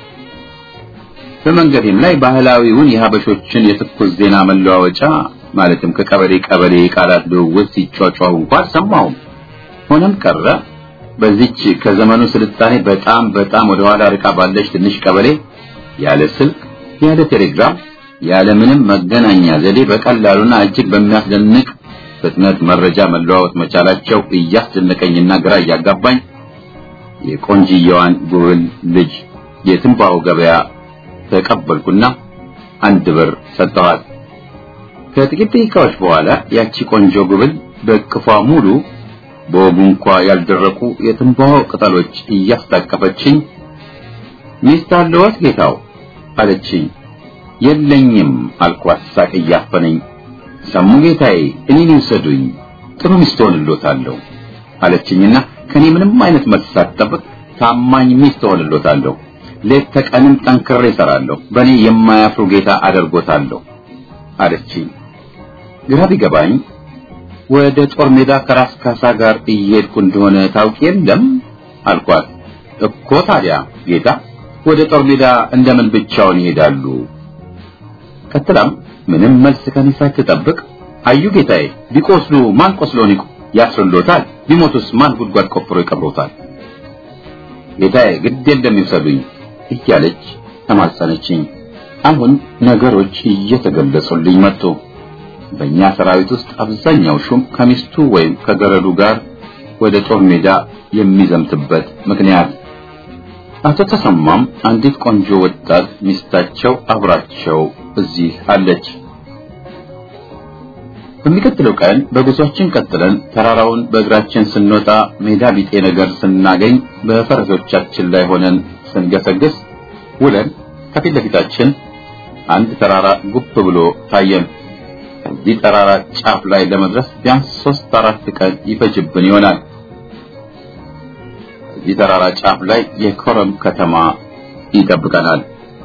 በመንገዴም ላይ ባህላዊውን የሀበሾችን የትኩስ ዜና መለዋወጫ ማለትም ከቀበሌ ቀበሌ ቃላት ልውውጥ ሲጫጫው እንኳን ሰማሁም። ሆነም ቀረ በዚች ከዘመኑ ስልጣኔ በጣም ወደ ኋላ ርቃ ባለች ትንሽ ቀበሌ ያለ ስልክ፣ ያለ ቴሌግራም፣ ያለ ምንም መገናኛ ዘዴ በቀላሉና እጅግ በሚያስደንቅ ፍጥነት መረጃ መለዋወጥ መቻላቸው እያስደነቀኝና ግራ እያጋባኝ የቆንጂየዋን ጉብል ልጅ የትንባሆ ገበያ ተቀበልኩና 1 ብር ሰጠኋት። ከጥቂት ደቂቃዎች በኋላ ያቺ ቆንጆ ጉብል በቅፏ ሙሉ በወጉ እንኳን ያልደረቁ የትንባሆ ቅጠሎች እያስታቀፈችኝ ሚስት አለዎት ጌታው አለችኝ። የለኝም አልኳት ሳቅ እያፈነኝ። ሰሙ ጌታዬ እኔን ይውሰዱኝ ጥሩ ሚስት ሆንልዎታለሁ አለችኝና ከኔ ምንም አይነት መልስ ሳትጠብቅ ታማኝ ሚስት ሆንልዎታለሁ፣ ሌት ተቀንም ጠንክሬ እሰራለሁ፣ በኔ የማያፍሩ ጌታ አደርጎታለሁ አለችኝ። ግራ ቢገባኝ ወደ ጦር ሜዳ ከራስ ካሳ ጋር እየሄድኩ እንደሆነ ታውቂ የለም አልኳት። እኮ ታዲያ ጌታ ወደ ጦር ሜዳ እንደምን ብቻውን ይሄዳሉ? ከተላም ምንም መልስ ከኔ ሳትጠብቅ አዩ ጌታዬ ቢቆስሉ ማን ቆስሎን ያስርሎታል? ቢሞቱስ ማን ጉድጓድ ቆፍሮ ይቀብሮታል? ጌታዬ ግድ የለም ይውሰዱኝ እያለች ተማጸነችኝ። አሁን ነገሮች እየተገለጹልኝ መጡ። በእኛ ሰራዊት ውስጥ አብዛኛው ሹም ከሚስቱ ወይም ከገረዱ ጋር ወደ ጦር ሜዳ የሚዘምትበት ምክንያት። አቶ ተሰማም አንዲት ቆንጆ ወጣት ሚስታቸው አብራቸው እዚህ አለች። በሚቀጥለው ቀን በጉዟችን ቀጥለን ተራራውን በእግራችን ስንወጣ ሜዳ ቢጤ ነገር ስናገኝ በፈረሶቻችን ላይ ሆነን ስንገሰግስ ውለን ከፊት ለፊታችን አንድ ተራራ ጉብ ብሎ ታየን። ከዚህ ተራራ ጫፍ ላይ ለመድረስ ቢያንስ 3-4 ቀን ይፈጅብን ይሆናል። እዚህ ተራራ ጫፍ ላይ የኮረም ከተማ ይጠብቀናል።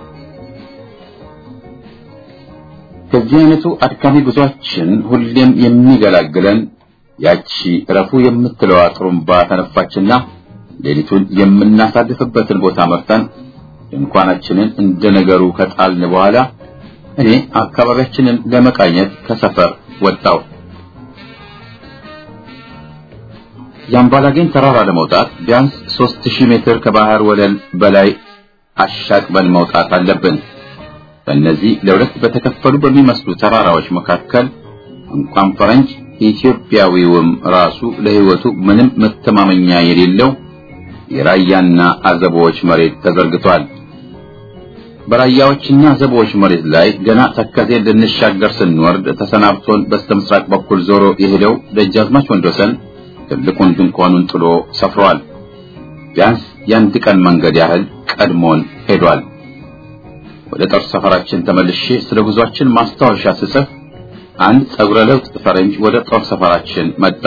ከዚህ አይነቱ አድካሚ ጉዟችን ሁሌም የሚገላግለን ያቺ ረፉ የምትለዋ ጥሩምባ ተነፋችና ሌሊቱን የምናሳልፍበትን ቦታ መርጠን ድንኳናችንን እንደነገሩ ከጣልን በኋላ እኔ አካባቢያችንን ለመቃኘት ከሰፈር ወጣው። የአምባላጌን ተራራ ለመውጣት ቢያንስ 3000 ሜትር ከባህር ወለል በላይ አሻቅበን መውጣት አለብን። በእነዚህ ለሁለት በተከፈሉ በሚመስሉ ተራራዎች መካከል እንኳን ፈረንጅ ኢትዮጵያዊውም ራሱ ለህይወቱ ምንም መተማመኛ የሌለው የራያና አዘቦች መሬት ተዘርግቷል። በራያዎችና አዘቦች መሬት ላይ ገና ተከዜን ልንሻገር ስንወርድ ተሰናብቶን በስተምስራቅ በኩል ዞሮ የሄደው ደጃዝማች ወንዶሰን ትልቁን ድንኳኑን ጥሎ ሰፍሯል። ቢያንስ የአንድ ቀን መንገድ ያህል ቀድሞን ሄዷል። ወደ ጦር ሰፈራችን ተመልሼ ስለ ጉዟችን ማስታወሻ ስጽፍ አንድ ጸጉረ ለውጥ ፈረንጅ ወደ ጦር ሰፈራችን መጣ።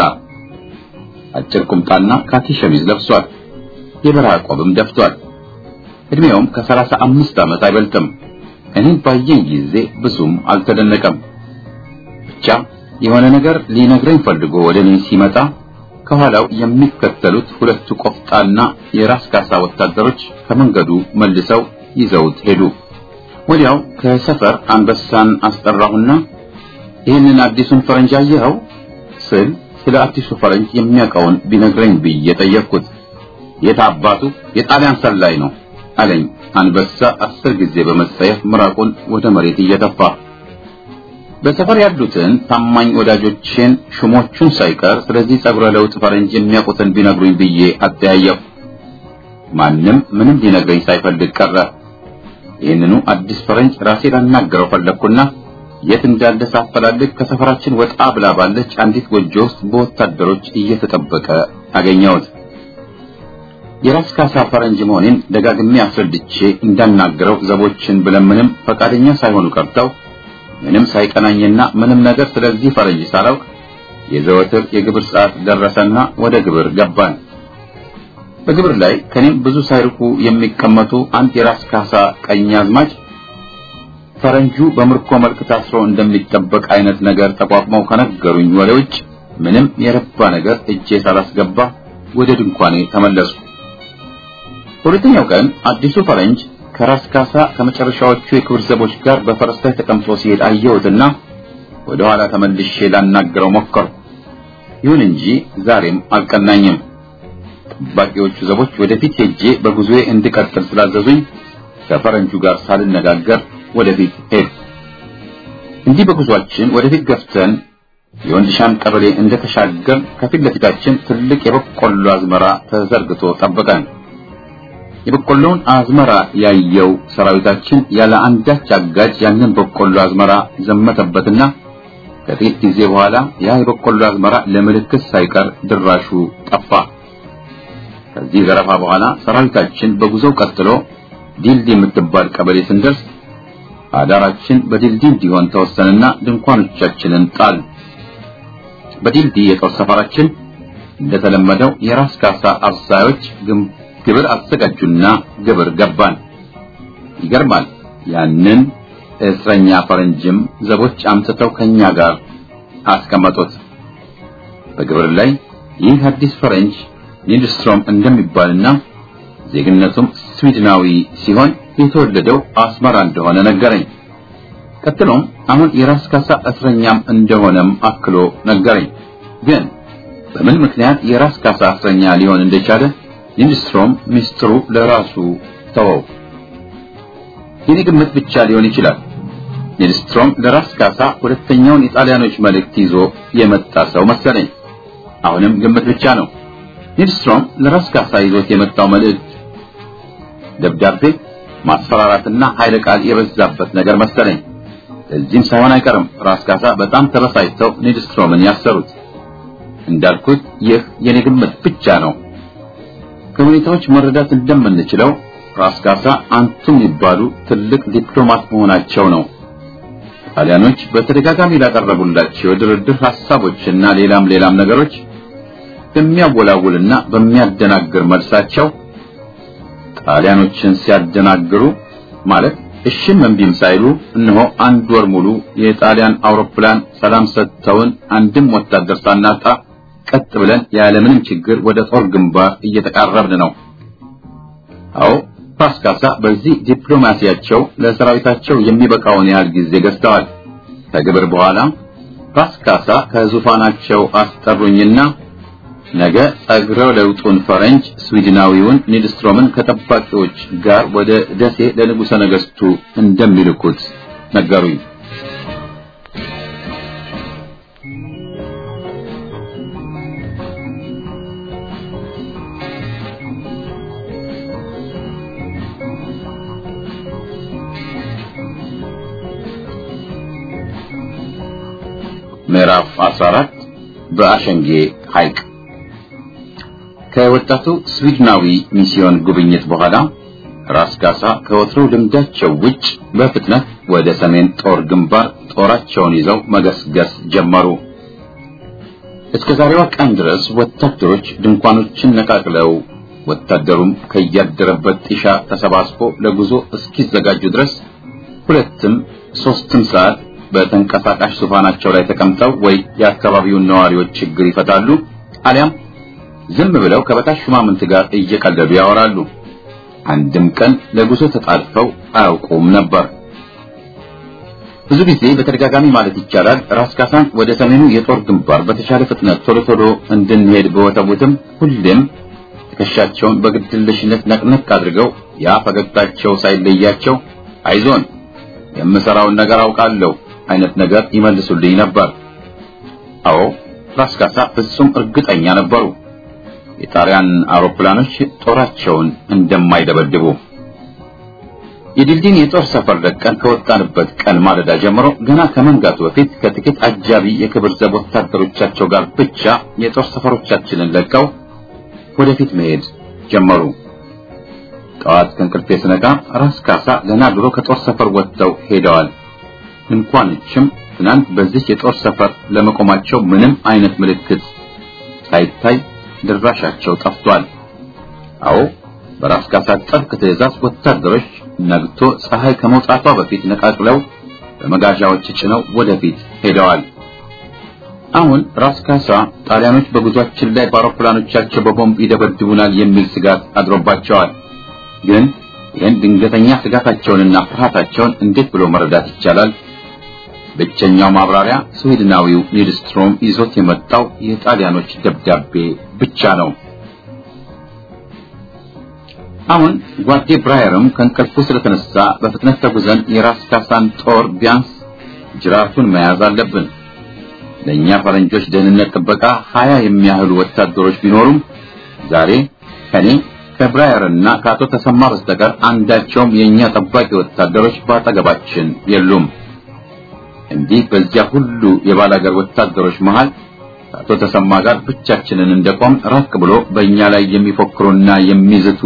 አጭር ቁምጣና ካኪ ሸሚዝ ለብሷል። የበረሃ ቆብም ደፍቷል። እድሜውም ከ35 ዓመት አይበልጥም። እኔን ባየኝ ጊዜ ብዙም አልተደነቀም። ብቻ የሆነ ነገር ሊነግረኝ ፈልጎ ወደ እኔ ሲመጣ ከኋላው የሚከተሉት ሁለቱ ቆፍጣና የራስ ካሳ ወታደሮች ከመንገዱ መልሰው ይዘውት ሄዱ። ወዲያው ከሰፈር አንበሳን አስጠራሁና ይህንን አዲሱን ፈረንጅ አየኸው ስል ስለ አዲሱ ፈረንጅ የሚያውቀውን ቢነግረኝ ብዬ ጠየቅኩት። የታባቱ የጣሊያን ሰላይ ነው አለኝ። አንበሳ 10 ጊዜ በመጸየፍ ምራቁን ወደ መሬት እየተፋ በሰፈር ያሉትን ታማኝ ወዳጆቼን ሹሞቹን ሳይቀር ስለዚህ ጸጉረ ለውጥ ፈረንጅ የሚያውቁትን ቢነግሩኝ ብዬ አጠያየሁ። ማንም ምንም ሊነግረኝ ሳይፈልግ ቀረ። ይህንኑ አዲስ ፈረንጅ ራሴ ላናገረው ፈለግኩና የት እንዳለ ሳፈላልግ ከሰፈራችን ወጣ ብላ ባለች አንዲት ጎጆ ውስጥ በወታደሮች እየተጠበቀ አገኘሁት። የራስ ካሳ ፈረንጅ መሆኔን ደጋግሜ አስረድቼ እንዳናገረው ዘቦችን ብለምንም ፈቃደኛ ሳይሆኑ ቀርተው ምንም ሳይቀናኝና ምንም ነገር ስለዚህ ፈረንጅ ሳላውቅ የዘወትር የግብር ሰዓት ደረሰና ወደ ግብር ገባን። በግብር ላይ ከኔም ብዙ ሳይርቁ የሚቀመጡ አንድ የራስ ካሳ ቀኛዝማች ፈረንጁ በምርኮ መልክ ታስሮ እንደሚጠበቅ አይነት ነገር ተቋቁመው ከነገሩኝ ወደ ውጭ ምንም የረባ ነገር እጄ ሳላስገባ ወደ ድንኳኔ ተመለስኩ። ሁለተኛው ቀን አዲሱ ፈረንጅ ከራስ ካሳ ከመጨረሻዎቹ የክብር ዘቦች ጋር በፈረስ ላይ ተቀምጦ ሲሄድ አየሁትና ወደ ኋላ ተመልሼ ላናገረው ሞከርኩ። ይሁን እንጂ ዛሬም አልቀናኝም። ጠባቂዎቹ ዘቦች ወደፊት ሄጄ በጉዞዬ እንድቀጥል ስላዘዙኝ ከፈረንጁ ጋር ሳልነጋገር ወደፊት ሄድኩ። እንዲህ በጉዟችን ወደፊት ገፍተን የወንድሻን ቀበሌ እንደተሻገር ከፊት ለፊታችን ትልቅ የበቆሎ አዝመራ ተዘርግቶ ጠበቀን። የበቆሎውን አዝመራ ያየው ሰራዊታችን ያለ አንዳች አጋጭ ያንን በቆሎ አዝመራ ዘመተበትና ከጥቂት ጊዜ በኋላ ያ የበቆሎ አዝመራ ለምልክት ሳይቀር ድራሹ ጠፋ። ከዚህ ዘረፋ በኋላ ሰራዊታችን በጉዞው ቀጥሎ ዲልዲ የምትባል ቀበሌ ስንደርስ አዳራችን በዲልዲ እንዲሆን ተወሰነና ድንኳኖቻችንን ጣል። በዲልዲ የጦር ሰፈራችን እንደተለመደው የራስ ካሳ አብሳዮች ግብር አዘጋጁና ግብር ገባን። ይገርማል። ያንን እስረኛ ፈረንጅም ዘቦች አምጥተው ከኛ ጋር አስቀመጡት። በግብር ላይ ይህ አዲስ ፈረንጅ ኒልስትሮም እንደሚባልና ዜግነቱም ስዊድናዊ ሲሆን የተወለደው አስመራ እንደሆነ ነገረኝ። ቀጥሎም አሁን የራስ ካሳ እስረኛም እንደሆነም አክሎ ነገረኝ። ግን በምን ምክንያት የራስ ካሳ እስረኛ ሊሆን እንደቻለ ኒልስትሮም ሚስጥሩ ለራሱ ተወው። የኔ ግምት ብቻ ሊሆን ይችላል። ኒልስትሮም ለራስ ካሳ ሁለተኛውን የጣሊያኖች መልእክት ይዞ የመጣ ሰው መሰለኝ። አሁንም ግምት ብቻ ነው። ኒልስትሮም ለራስ ካሳ ይዞት የመጣው መልእክት ደብዳቤ፣ ማስፈራራትና ኃይለ ቃል የበዛበት ነገር መሰለኝ። እዚህም ሳይሆን አይቀርም ራስ ካሳ በጣም ተበሳጭተው ኒድስትሮምን ያሰሩት። እንዳልኩት ይህ የኔ ግምት ብቻ ነው። ከሁኔታዎች መረዳት እንደምንችለው ራስ ካሳ አንቱም ይባሉ ትልቅ ዲፕሎማት መሆናቸው ነው። ጣሊያኖች በተደጋጋሚ ላቀረቡላቸው ድርድር ሐሳቦችና ሌላም ነገሮች በሚያወላውልና በሚያደናግር መልሳቸው ጣሊያኖችን ሲያደናግሩ ማለት እሺም እምቢም ሳይሉ እነሆ አንድ ወር ሙሉ የጣሊያን አውሮፕላን ሰላም ሰጥተውን አንድም ወታደር ሳናጣ ቀጥ ብለን ያለምንም ችግር ወደ ጦር ግንባር እየተቃረብን ነው። አዎ ራስ ካሳ በዚህ ዲፕሎማሲያቸው ለሰራዊታቸው የሚበቃውን ያህል ጊዜ ገዝተዋል። ከግብር በኋላ ራስ ካሳ ከዙፋናቸው አስጠሩኝና ነገ ጸግረው ለውጡን ፈረንጅ ስዊድናዊውን ኒድስትሮምን ከጠባቂዎች ጋር ወደ ደሴ ለንጉሠ ነገሥቱ እንደሚልኩት ነገሩኝ። ምዕራፍ 14 በአሸንጌ ሐይቅ። ከወጣቱ ስዊድናዊ ሚስዮን ጉብኝት በኋላ ራስ ካሳ ከወትሮው ልምዳቸው ውጭ በፍጥነት ወደ ሰሜን ጦር ግንባር ጦራቸውን ይዘው መገስገስ ጀመሩ። እስከ ዛሬዋ ቀን ድረስ ወታደሮች ድንኳኖችን ነቃቅለው ወታደሩም ከያደረበት ጢሻ ተሰባስቦ ለጉዞ እስኪዘጋጁ ድረስ 2-3 ሰዓት በተንቀሳቃሽ ዙፋናቸው ላይ ተቀምጠው ወይ የአካባቢውን ነዋሪዎች ችግር ይፈታሉ አሊያም ዝም ብለው ከበታች ሹማምንት ጋር እየቀለዱ ያወራሉ። አንድም ቀን ለጉዞ ተጣልፈው አያውቁም ነበር። ብዙ ጊዜ በተደጋጋሚ ማለት ይቻላል ራስ ካሳን ወደ ሰሜኑ የጦር ግንባር በተሻለ ፍጥነት ቶሎ እንድንሄድ በወተቡትም ሁሌም ትከሻቸውን በግድለሽነት ነቅነቅ አድርገው ያ ፈገግታቸው ሳይለያቸው አይዞን የምሰራውን ነገር አውቃለሁ አይነት ነገር ይመልሱልኝ ነበር። አዎ ራስ ካሳ ፍጹም እርግጠኛ ነበሩ የጣሊያን አውሮፕላኖች ጦራቸውን እንደማይደበድቡ። የድልድይን የጦር ሰፈር ለቀን ከወጣንበት ቀን ማለዳ ጀምሮ ገና ከመንጋቱ በፊት ከጥቂት አጃቢ የክብር ዘብ ወታደሮቻቸው ጋር ብቻ የጦር ሰፈሮቻችንን ለቀው ወደፊት መሄድ ጀመሩ። ጠዋት ከእንቅልፌ ስነቃ ራስ ካሳ ገና ድሮ ከጦር ሰፈር ወጥተው ሄደዋል። እንኳንችም ትናንት በዚህ የጦር ሰፈር ለመቆማቸው ምንም አይነት ምልክት ሳይታይ ድራሻቸው ጠፍቷል። አዎ በራስ ካሳ ጥብቅ ትዕዛዝ ወታደሮች ነግቶ ፀሐይ ከመውጣቷ በፊት ነቃቅለው በመጋዣዎች ጭነው ወደፊት ሄደዋል። አሁን ራስ ካሳ ጣሊያኖች በጉዟችን ላይ በአውሮፕላኖቻቸው በቦምብ ይደበድቡናል የሚል ስጋት አድሮባቸዋል። ግን ይህን ድንገተኛ ስጋታቸውንና ፍርሃታቸውን እንዴት ብሎ መረዳት ይቻላል? ብቸኛው ማብራሪያ ስዊድናዊው ኒድስትሮም ይዞት የመጣው የጣሊያኖች ደብዳቤ ብቻ ነው። አሁን ጓዴ ብራየርም ከእንቅልፉ ስለተነሳ በፍጥነት ተጉዘን የራስ ካሳን ጦር ቢያንስ ጅራቱን መያዝ አለብን። ለኛ ፈረንጆች ደህንነት ጥበቃ 20 የሚያህሉ ወታደሮች ቢኖሩም ዛሬ ከኔ ከብራየርና ከአቶ ተሰማ በስተቀር አንዳቸውም የኛ ጠባቂ ወታደሮች ባጠገባችን የሉም። እንዲህ በዚያ ሁሉ የባላገር ወታደሮች መሃል አቶ ተሰማ ጋር ብቻችንን እንደቆም ራቅ ብሎ በእኛ ላይ የሚፎክሩና የሚዝቱ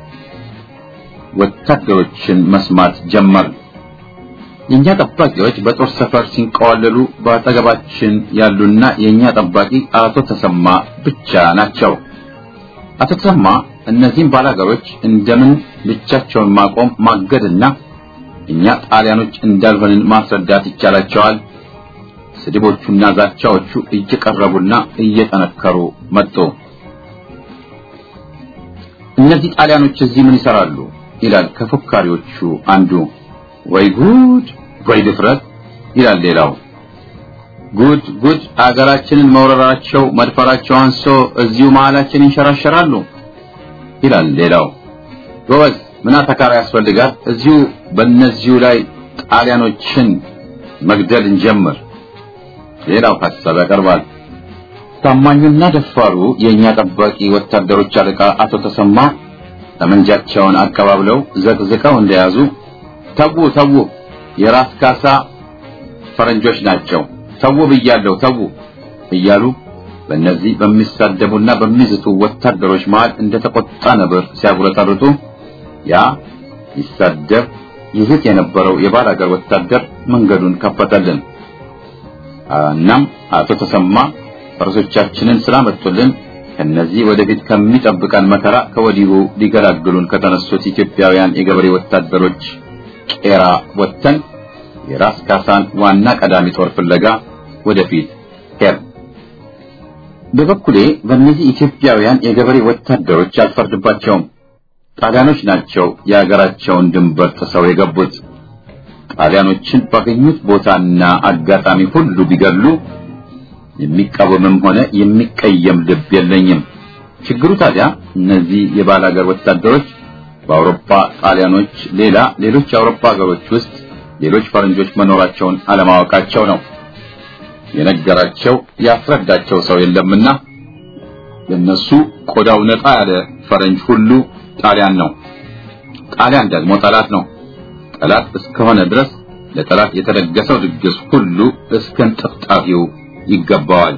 ወታደሮችን መስማት ጀመር። የኛ ጠባቂዎች በጦር ሰፈር ሲንቀዋለሉ ባጠገባችን ያሉና የኛ ጠባቂ አቶ ተሰማ ብቻ ናቸው። አቶ ተሰማ እነዚህን ባላገሮች እንደምን ብቻቸውን ማቆም ማገድና እኛ ጣሊያኖች እንዳልሆንን ማስረዳት ይቻላቸዋል። ስድቦቹና ዛቻዎቹ እየቀረቡና እየጠነከሩ መጡ። እነዚህ ጣሊያኖች እዚህ ምን ይሰራሉ? ይላል ከፎካሪዎቹ አንዱ። ወይ ጉድ ወይ ድፍረት ይላል ሌላው። ጉድ አገራችንን መውረራቸው መድፈራቸው አንሶ እዚሁ መሃላችን ይንሸራሸራሉ ይላል ሌላው። ጎበዝ ምን አተካራ ያስፈልጋል? እዚሁ በእነዚሁ ላይ ጣሊያኖችን መግደል እንጀምር ሌላው ሐሳብ ያቀርባል። ታማኙና ደፋሩ የኛ ጠባቂ ወታደሮች አለቃ አቶ ተሰማ ጠመንጃቸውን አቀባብለው ዘቅዝቀው እንደያዙ ተው የራስ ካሳ ፈረንጆች ናቸው ተው ብያለሁ ተው እያሉ በእነዚህ በሚሳደቡና በሚዝቱ ወታደሮች መሃል እንደተቆጣ ነበር ሲያጉረጠርጡ ያ ይሳደብ ይዝት የነበረው የባላገር ወታደር መንገዱን ከፈተልን። እናም አቶ ተሰማ ፈረሶቻችንን ስላመጡልን ከነዚህ ወደፊት ከሚጠብቀን መከራ ከወዲሁ ሊገላግሉን ከተነሱት ኢትዮጵያውያን የገበሬ ወታደሮች ቄራ ወጥተን የራስ ካሳን ዋና ቀዳሚ ጦር ፍለጋ ወደፊት ሄድን። በበኩሌ በእነዚህ ኢትዮጵያውያን የገበሬ ወታደሮች አልፈርድባቸውም። ጣሊያኖች ናቸው የሀገራቸውን ድንበር ጥሰው የገቡት። ጣሊያኖችን ባገኙት ቦታና አጋጣሚ ሁሉ ቢገሉ የሚቃወምም ሆነ የሚቀየም ልብ የለኝም። ችግሩ ታዲያ እነዚህ የባላገር ወታደሮች በአውሮፓ ጣሊያኖች ሌሎች የአውሮፓ ሀገሮች ውስጥ ሌሎች ፈረንጆች መኖራቸውን አለማወቃቸው ነው። የነገራቸው ያስረዳቸው ሰው የለምና ለነሱ ቆዳው ነጣ ያለ ፈረንጅ ሁሉ ጣሊያን ነው። ጣሊያን ደግሞ ጠላት ነው። ጠላት እስከሆነ ድረስ ለጠላት የተደገሰው ድግስ ሁሉ እስከንጥፍጣፊው ይገባዋል።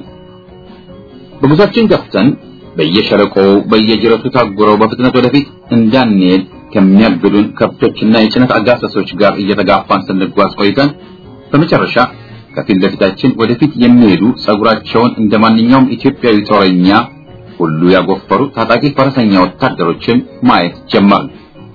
በጉዟችን ገፍተን በየሸለቆው በየጅረቱ ታጉረው በፍጥነት ወደፊት እንዳንሄድ ከሚያግዱን ከብቶችና የጭነት አጋሰሶች ጋር እየተጋፋን ስንጓዝ ቆይተን በመጨረሻ ከፊት ለፊታችን ወደፊት የሚሄዱ ጸጉራቸውን እንደማንኛውም ኢትዮጵያዊ ጦረኛ ሁሉ ያጎፈሩ ታጣቂ ፈረሰኛ ወታደሮችን ማየት ጀመርን።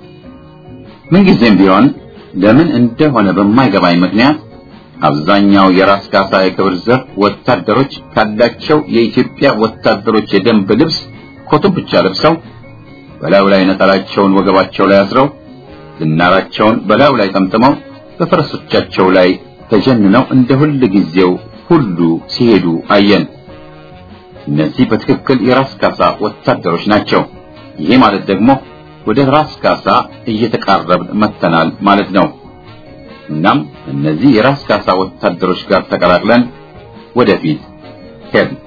ምንጊዜም ቢሆን ለምን እንደሆነ በማይገባኝ ምክንያት አብዛኛው የራስ ካሳ የክብር ዘብ ወታደሮች ካላቸው የኢትዮጵያ ወታደሮች የደንብ ልብስ ኮቱን ብቻ ለብሰው በላዩ ላይ ነጠላቸውን ወገባቸው ላይ አስረው ዝናራቸውን በላዩ ላይ ጠምጥመው በፈረሶቻቸው ላይ ተጀንነው እንደ ሁሉ ጊዜው ሁሉ ሲሄዱ አየን። እነዚህ በትክክል የራስ ካሳ ወታደሮች ናቸው። ይሄ ማለት ደግሞ ወደ ራስ ካሳ እየተቃረብን መተናል ማለት ነው። እናም እነዚህ የራስ ካሳ ወታደሮች ጋር ተቀላቅለን ወደፊት ሄድን።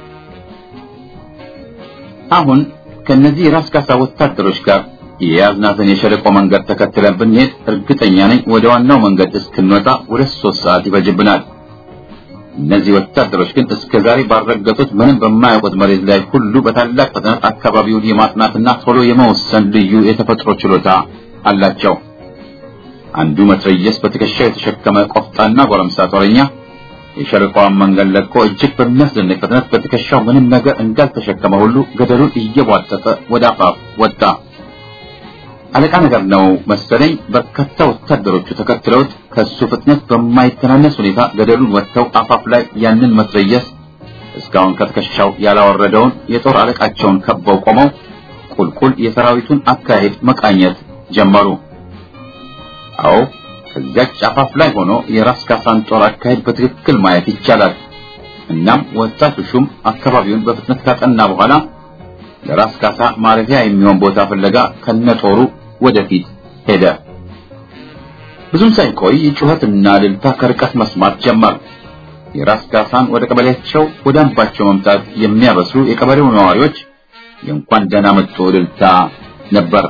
አሁን ከነዚህ የራስ ካሳ ወታደሮች ጋር የያዝናትን የሸለቆ መንገድ ተከትለን ብንሄድ እርግጠኛ ነኝ ወደ ዋናው መንገድ እስክንወጣ ወደ 3 ሰዓት ይፈጅብናል። እነዚህ ወታደሮች ግን እስከዛሬ ባረገጡት ምንም በማያውቁት መሬት ላይ ሁሉ በታላቅ ፍጥነት አካባቢውን የማጥናትና ቶሎ የመወሰን ልዩ የተፈጥሮ ችሎታ አላቸው። አንዱ መትረየስ በትከሻው የተሸከመ ቆፍጣና ጎረምሳ ጦረኛ የሸለቆውን መንገድ ለቆ እጅግ በሚያስደንቅ ፍጥነት በትከሻው ምንም ነገር እንዳልተሸከመ ሁሉ ገደሉን እየቧጠጠ ወደ አፋፍ ወጣ። አለቃ ነገር ነው መሰለኝ በርካታ ወታደሮቹ ተከትለውት ከሱ ፍጥነት በማይተናነስ ሁኔታ ገደሉን ወጥተው አፋፍ ላይ ያንን መትረየስ እስካሁን ከትከሻው ያላወረደውን የጦር አለቃቸውን ከበው ቆመው ቁልቁል የሰራዊቱን አካሄድ መቃኘት ጀመሩ። አዎ ከዚያች አፋፍ ላይ ሆኖ የራስ ካሳን ጦር አካሄድ በትክክል ማየት ይቻላል። እናም ወጣቱ ሹም አካባቢውን በፍጥነት ካጠና በኋላ ለራስ ካሳ ማረፊያ የሚሆን ቦታ ፍለጋ ከነጦሩ ወደፊት ሄደ። ብዙም ሳይቆይ ጩኸትና እልልታ ከርቀት መስማት ጀመር። የራስ ካሳን ወደ ቀበሌያቸው ወደ አምባቸው መምጣት የሚያበስሩ የቀበሌው ነዋሪዎች የእንኳን ደህና መጡ እልልታ ነበር።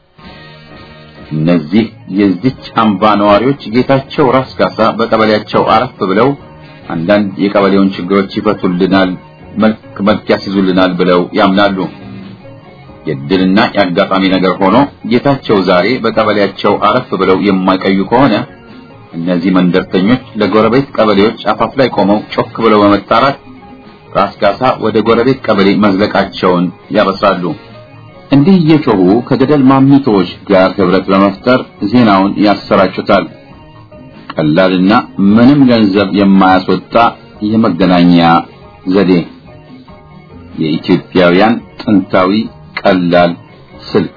እነዚህ የዚች አምባ ነዋሪዎች ጌታቸው ራስ ካሳ በቀበሌያቸው አረፍ ብለው አንዳንድ የቀበሌውን ችግሮች ይፈቱልናል፣ መልክ ያስይዙልናል ብለው ያምናሉ። የድልና ያጋጣሚ ነገር ሆኖ ጌታቸው ዛሬ በቀበሌያቸው አረፍ ብለው የማይቀዩ ከሆነ እነዚህ መንደርተኞች ለጎረቤት ቀበሌዎች አፋፍ ላይ ቆመው ጮክ ብለው በመጣራት ራስ ካሳ ወደ ጎረቤት ቀበሌ መዝለቃቸውን ያበስራሉ። እንዲህ እየጮሁ ከገደል ማሚቶች ጋር ህብረት በመፍጠር ዜናውን ያሰራጩታል። ቀላልና ምንም ገንዘብ የማያስወጣ የመገናኛ ዘዴ፣ የኢትዮጵያውያን ጥንታዊ ቀላል ስልክ።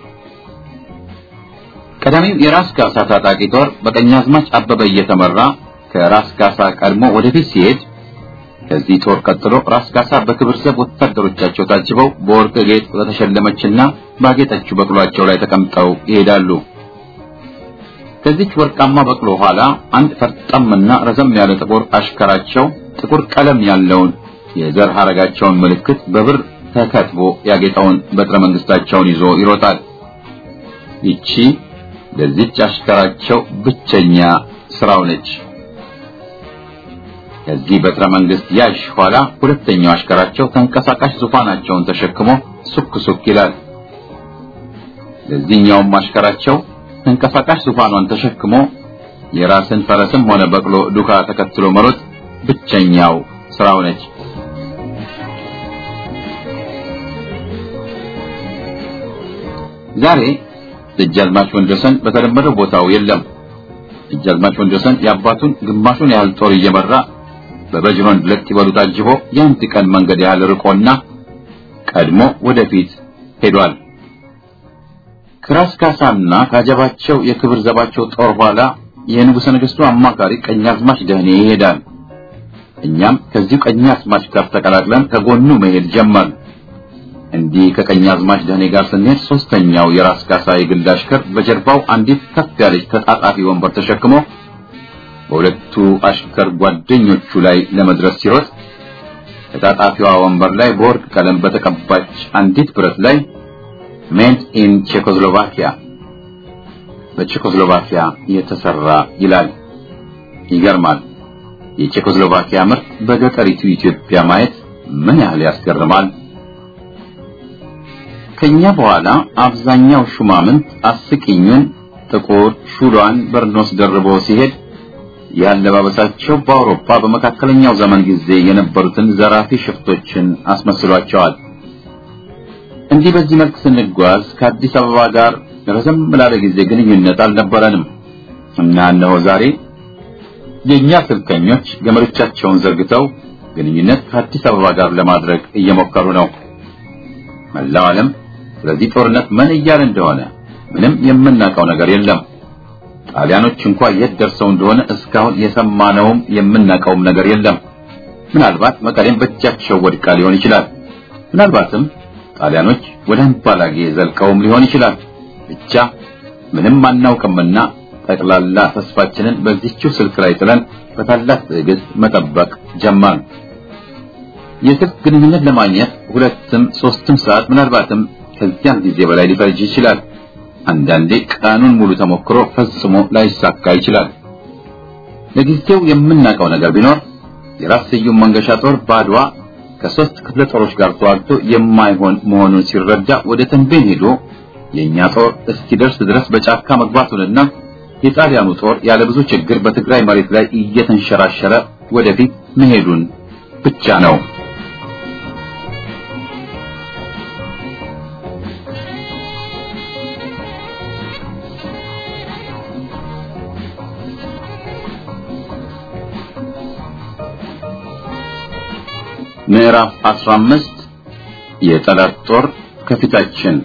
ቀዳሚው የራስ ካሳ ታጣቂ ጦር በቀኛዝማች አበበ እየተመራ ከራስ ካሳ ቀድሞ ወደፊት ሲሄድ ከዚህ ጦር ቀጥሎ ራስ ካሳ በክብር ዘብ ወታደሮቻቸው ታጅበው በወርቅ ጌጥ በተሸለመችና ባጌጠችው በቅሏቸው ላይ ተቀምጠው ይሄዳሉ። ከዚህ ወርቃማ በቅሎ ኋላ አንድ ፈርጣምና ረዘም ያለ ጥቁር አሽከራቸው ጥቁር ቀለም ያለውን የዘር ሐረጋቸውን ምልክት በብር ተከትቦ ያጌጠውን በትረ መንግስታቸውን ይዞ ይሮጣል። ይቺ ለዚች አሽከራቸው ብቸኛ ስራው ነች። ከዚህ በትረ መንግስት ያዥ ኋላ ሁለተኛው አሽከራቸው ተንቀሳቃሽ ዙፋናቸውን ተሸክሞ ሱክ ሱክ ይላል። ለዚህኛውም አሽከራቸው ተንቀሳቃሽ ዙፋኗን ተሸክሞ የራስን ፈረስም ሆነ በቅሎ ዱካ ተከትሎ መሮጥ ብቸኛው ስራው ነች። ዛሬ ደጃዝማች ወንድወሰን በተለመደው ቦታው የለም። ደጃዝማች ወንድወሰን የአባቱን ግማሹን ያህል ጦር እየመራ በበጅሮን ሁለት ይበሉ ታጅቦ የአንድ ቀን መንገድ ያህል ርቆና ቀድሞ ወደፊት ሄዷል። ከራስ ካሳና ካጀባቸው የክብር ዘባቸው ጦር ኋላ የንጉሠ ነገሥቱ አማካሪ ቀኛዝማች ደህኔ ይሄዳል። እኛም ከዚህ ቀኛዝማች ጋር ተቀላቅለን ከጎኑ መሄድ ጀመር። እንዲህ ከቀኛዝማች ደህኔ ጋር ስንሄድ ሶስተኛው የራስ ካሳ የግል አሽከር በጀርባው አንዲት ከፍ ያለች ተጣጣፊ ወንበር ተሸክሞ በሁለቱ አሽከር ጓደኞቹ ላይ ለመድረስ ሲሮጥ ተጣጣፊዋ ወንበር ላይ በወርቅ ቀለም በተቀባች አንዲት ብረት ላይ ሜድ ኢን ቼኮስሎቫኪያ በቼኮስሎቫኪያ የተሰራ ይላል። ይገርማል። የቼኮስሎቫኪያ ምርት በገጠሪቱ ኢትዮጵያ ማየት ምን ያህል ያስገርማል። ከኛ በኋላ አብዛኛው ሹማምንት አስቂኙን ጥቁር ሹሏን በርኖስ ደርቦ ሲሄድ ያለባበሳቸው በአውሮፓ በመካከለኛው ዘመን ጊዜ የነበሩትን ዘራፊ ሽፍቶችን አስመስሏቸዋል። እንዲህ በዚህ መልክ ስንጓዝ ከአዲስ አበባ ጋር ረዘም ላለ ጊዜ ግንኙነት አልነበረንም እና እነሆ ዛሬ የኛ ስልከኞች ገመዶቻቸውን ዘርግተው ግንኙነት ከአዲስ አበባ ጋር ለማድረግ እየሞከሩ ነው። መላው ዓለም ስለዚህ ጦርነት ምን እያለ እንደሆነ ምንም የምናውቀው ነገር የለም። ጣሊያኖች እንኳን የት ደርሰው እንደሆነ እስካሁን የሰማነውም የምናውቀውም ነገር የለም። ምናልባት መቀሌም በእጃቸው ወድቃ ሊሆን ይችላል። ምናልባትም ጣሊያኖች ወደ አምባላጌ ዘልቀውም ሊሆን ይችላል። ብቻ ምንም አናውቅምና ጠቅላላ ተስፋችንን በዚህችው ስልክ ላይ ጥለን በታላቅ ትዕግስት መጠበቅ ጀመርን። የስልክ ግንኙነት ለማግኘት 2-3 ሰዓት ምናልባትም ከዚያም ጊዜ በላይ ሊፈጅ ይችላል። አንዳንዴ ቀኑን ሙሉ ተሞክሮ ፈጽሞ ላይሳካ ይችላል። ለጊዜው የምናውቀው ነገር ቢኖር የራስ ስዩም መንገሻ ጦር ባድዋ ከ3 ክፍለ ጦሮች ጋር ተዋግቶ የማይሆን መሆኑን ሲረዳ ወደ ተንቤን ሄዶ የኛ ጦር እስኪደርስ ድረስ በጫካ መግባቱንና የጣሊያኑ ጦር ያለ ብዙ ችግር በትግራይ መሬት ላይ እየተንሸራሸረ ወደፊት መሄዱን ብቻ ነው። ምዕራፍ 15 የጠላት ጦር ከፊታችን።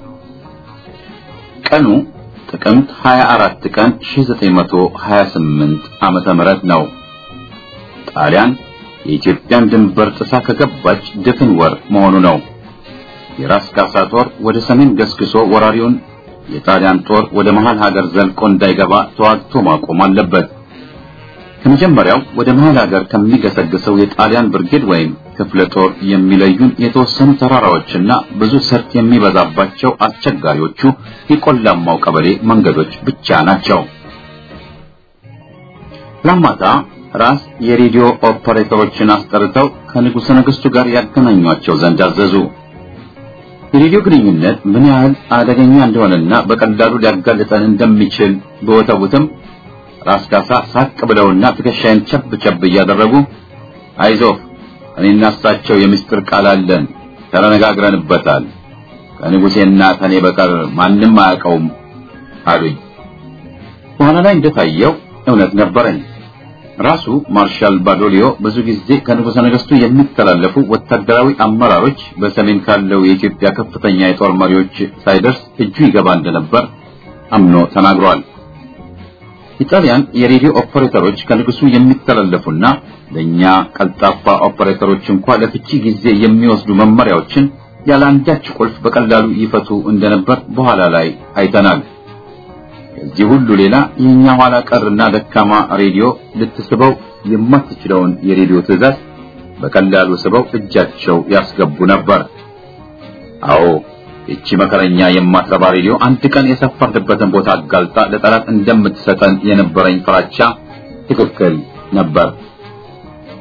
ቀኑ ጥቅምት 24 ቀን 1928 ዓመተ ምህረት ነው። ጣሊያን የኢትዮጵያን ድንበር ጥሳ ከገባች ድፍን ወር መሆኑ ነው። የራስ ካሳ ጦር ወደ ሰሜን ገስግሶ ወራሪውን የጣሊያን ጦር ወደ መሃል ሀገር ዘልቆ እንዳይገባ ተዋግቶ ማቆም አለበት። ከመጀመሪያው ወደ መሃል ሀገር ከሚገሰግሰው የጣሊያን ብርጌድ ወይም ክፍለ ጦር የሚለዩን የተወሰኑ ተራራዎችና ብዙ ሰርጥ የሚበዛባቸው አስቸጋሪዎቹ የቆላማው ቀበሌ መንገዶች ብቻ ናቸው። ላማታ ራስ የሬዲዮ ኦፐሬተሮችን አስጠርተው ከንጉሠ ነገሥቱ ጋር ያገናኟቸው ዘንድ አዘዙ። የሬዲዮ ግንኙነት ምን ያህል አደገኛ እንደሆነና በቀላሉ ሊያጋልጠን እንደሚችል በወተውትም ራስ ካሳ ሳቅ ብለውና ትከሻይን ቸብ እያደረጉ አይዞህ እኔና እሳቸው የምስጢር ቃል አለን፣ ተነጋግረንበታል፣ ከንጉሴና ከኔ በቀር ማንም አያውቀውም አሉኝ። በኋላ ላይ እንደታየው እውነት ነበረኝ። ራሱ ማርሻል ባዶሊዮ ብዙ ጊዜ ከንጉሠ ነገሥቱ የሚተላለፉ ወታደራዊ አመራሮች በሰሜን ካለው የኢትዮጵያ ከፍተኛ የጦር መሪዎች ሳይደርስ እጁ ይገባ እንደነበር አምኖ ተናግሯል። ኢጣሊያን የሬዲዮ ኦፐሬተሮች ከንጉሱ የሚተላለፉና ለኛ ቀልጣፋ ኦፐሬተሮች እንኳን ለፍቺ ጊዜ የሚወስዱ መመሪያዎችን ያላንዳች ቁልፍ በቀላሉ ይፈቱ እንደነበር በኋላ ላይ አይተናል። ከዚህ ሁሉ ሌላ የኛ ኋላ ቀርና ደካማ ሬዲዮ ልትስበው የማትችለውን የሬዲዮ ትዕዛዝ በቀላሉ ስበው እጃቸው ያስገቡ ነበር። አዎ እቺ መከረኛ የማትረባ ሬዲዮ አንድ ቀን የሰፈርንበትን ቦታ አጋልጣ ለጠላት እንደምትሰጠን የነበረኝ ፍራቻ ትክክል ነበር።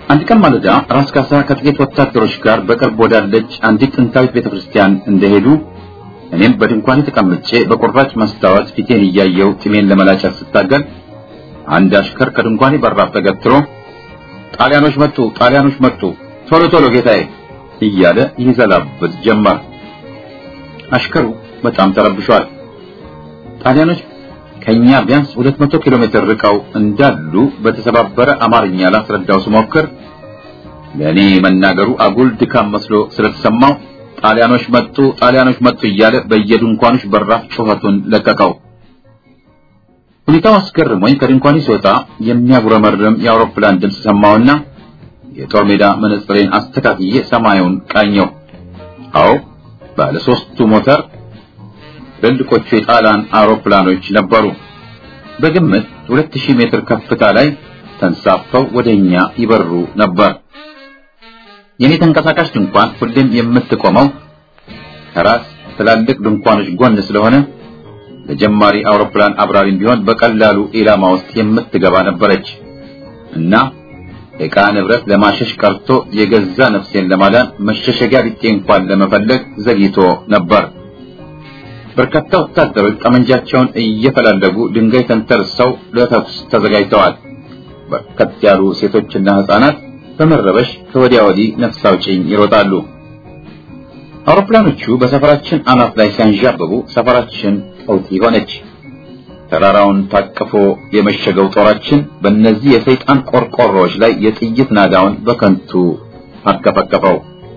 አንድ ቀን ማለዳ ራስ ካሳ ከጥቂት ወታደሮች ጋር በቅርብ ወዳለች አንዲት ጥንታዊት ቤተክርስቲያን እንደሄዱ እኔም በድንኳን ተቀምጬ በቁራጭ መስታወት ፊቴን እያየው ጢሜን ለመላጨት ስታገል አንድ አሽከር ከድንኳኔ በራፍ ተገትሮ ጣሊያኖች መጡ ቶሎ ቶሎ ጌታዬ እያለ ይዘላብጥ ጀመር። አሽከሩ በጣም ተረብሿል። ጣሊያኖች ከኛ ቢያንስ 200 ኪሎ ሜትር ርቀው እንዳሉ በተሰባበረ አማርኛ ላስረዳው ስሞክር ለኔ መናገሩ አጉል ድካም መስሎ ስለተሰማው ጣሊያኖች መጡ እያለ በየድንኳኖች በራፍ ጩኸቱን ለቀቀው። ሁኔታው አስገርሞኝ ከድንኳኔ ስወጣ የሚያጉረመርም የአውሮፕላን ድምፅ ሰማሁና የጦር ሜዳ መነጽሬን አስተካክዬ ሰማዩን ቃኘው። አዎ ባለ 3 ሞተር ትልልቆቹ የጣሊያን አውሮፕላኖች ነበሩ። በግምት 2000 ሜትር ከፍታ ላይ ተንሳፈው ወደኛ ይበሩ ነበር። የኔ ተንቀሳቃሽ ድንኳን ሁሌም የምትቆመው ከራስ ትላልቅ ድንኳኖች ጎን ስለሆነ ለጀማሪ አውሮፕላን አብራሪም ቢሆን በቀላሉ ኢላማ ውስጥ የምትገባ ነበረች እና ዕቃ ንብረት ለማሸሽ ቀርቶ የገዛ ነፍሴን ለማዳን መሸሸጊያ ቢጤ እንኳን ለመፈለግ ዘግይቶ ነበር። በርካታ ወታደሮች ጠመንጃቸውን እየፈላለጉ ድንጋይ ተንተርሰው ለተኩስ ተዘጋጅተዋል። በርከት ያሉ ሴቶችና ህፃናት በመረበሽ ከወዲያ ወዲህ ነፍስ አውጪኝ ይሮጣሉ። አውሮፕላኖቹ በሰፈራችን አናት ላይ ሲያንዣብቡ ሰፈራችን ቀውጢ ሆነች። ተራራውን ታቅፎ የመሸገው ጦራችን በእነዚህ የሰይጣን ቆርቆሮዎች ላይ የጥይት ናዳውን በከንቱ አከፈከፈው።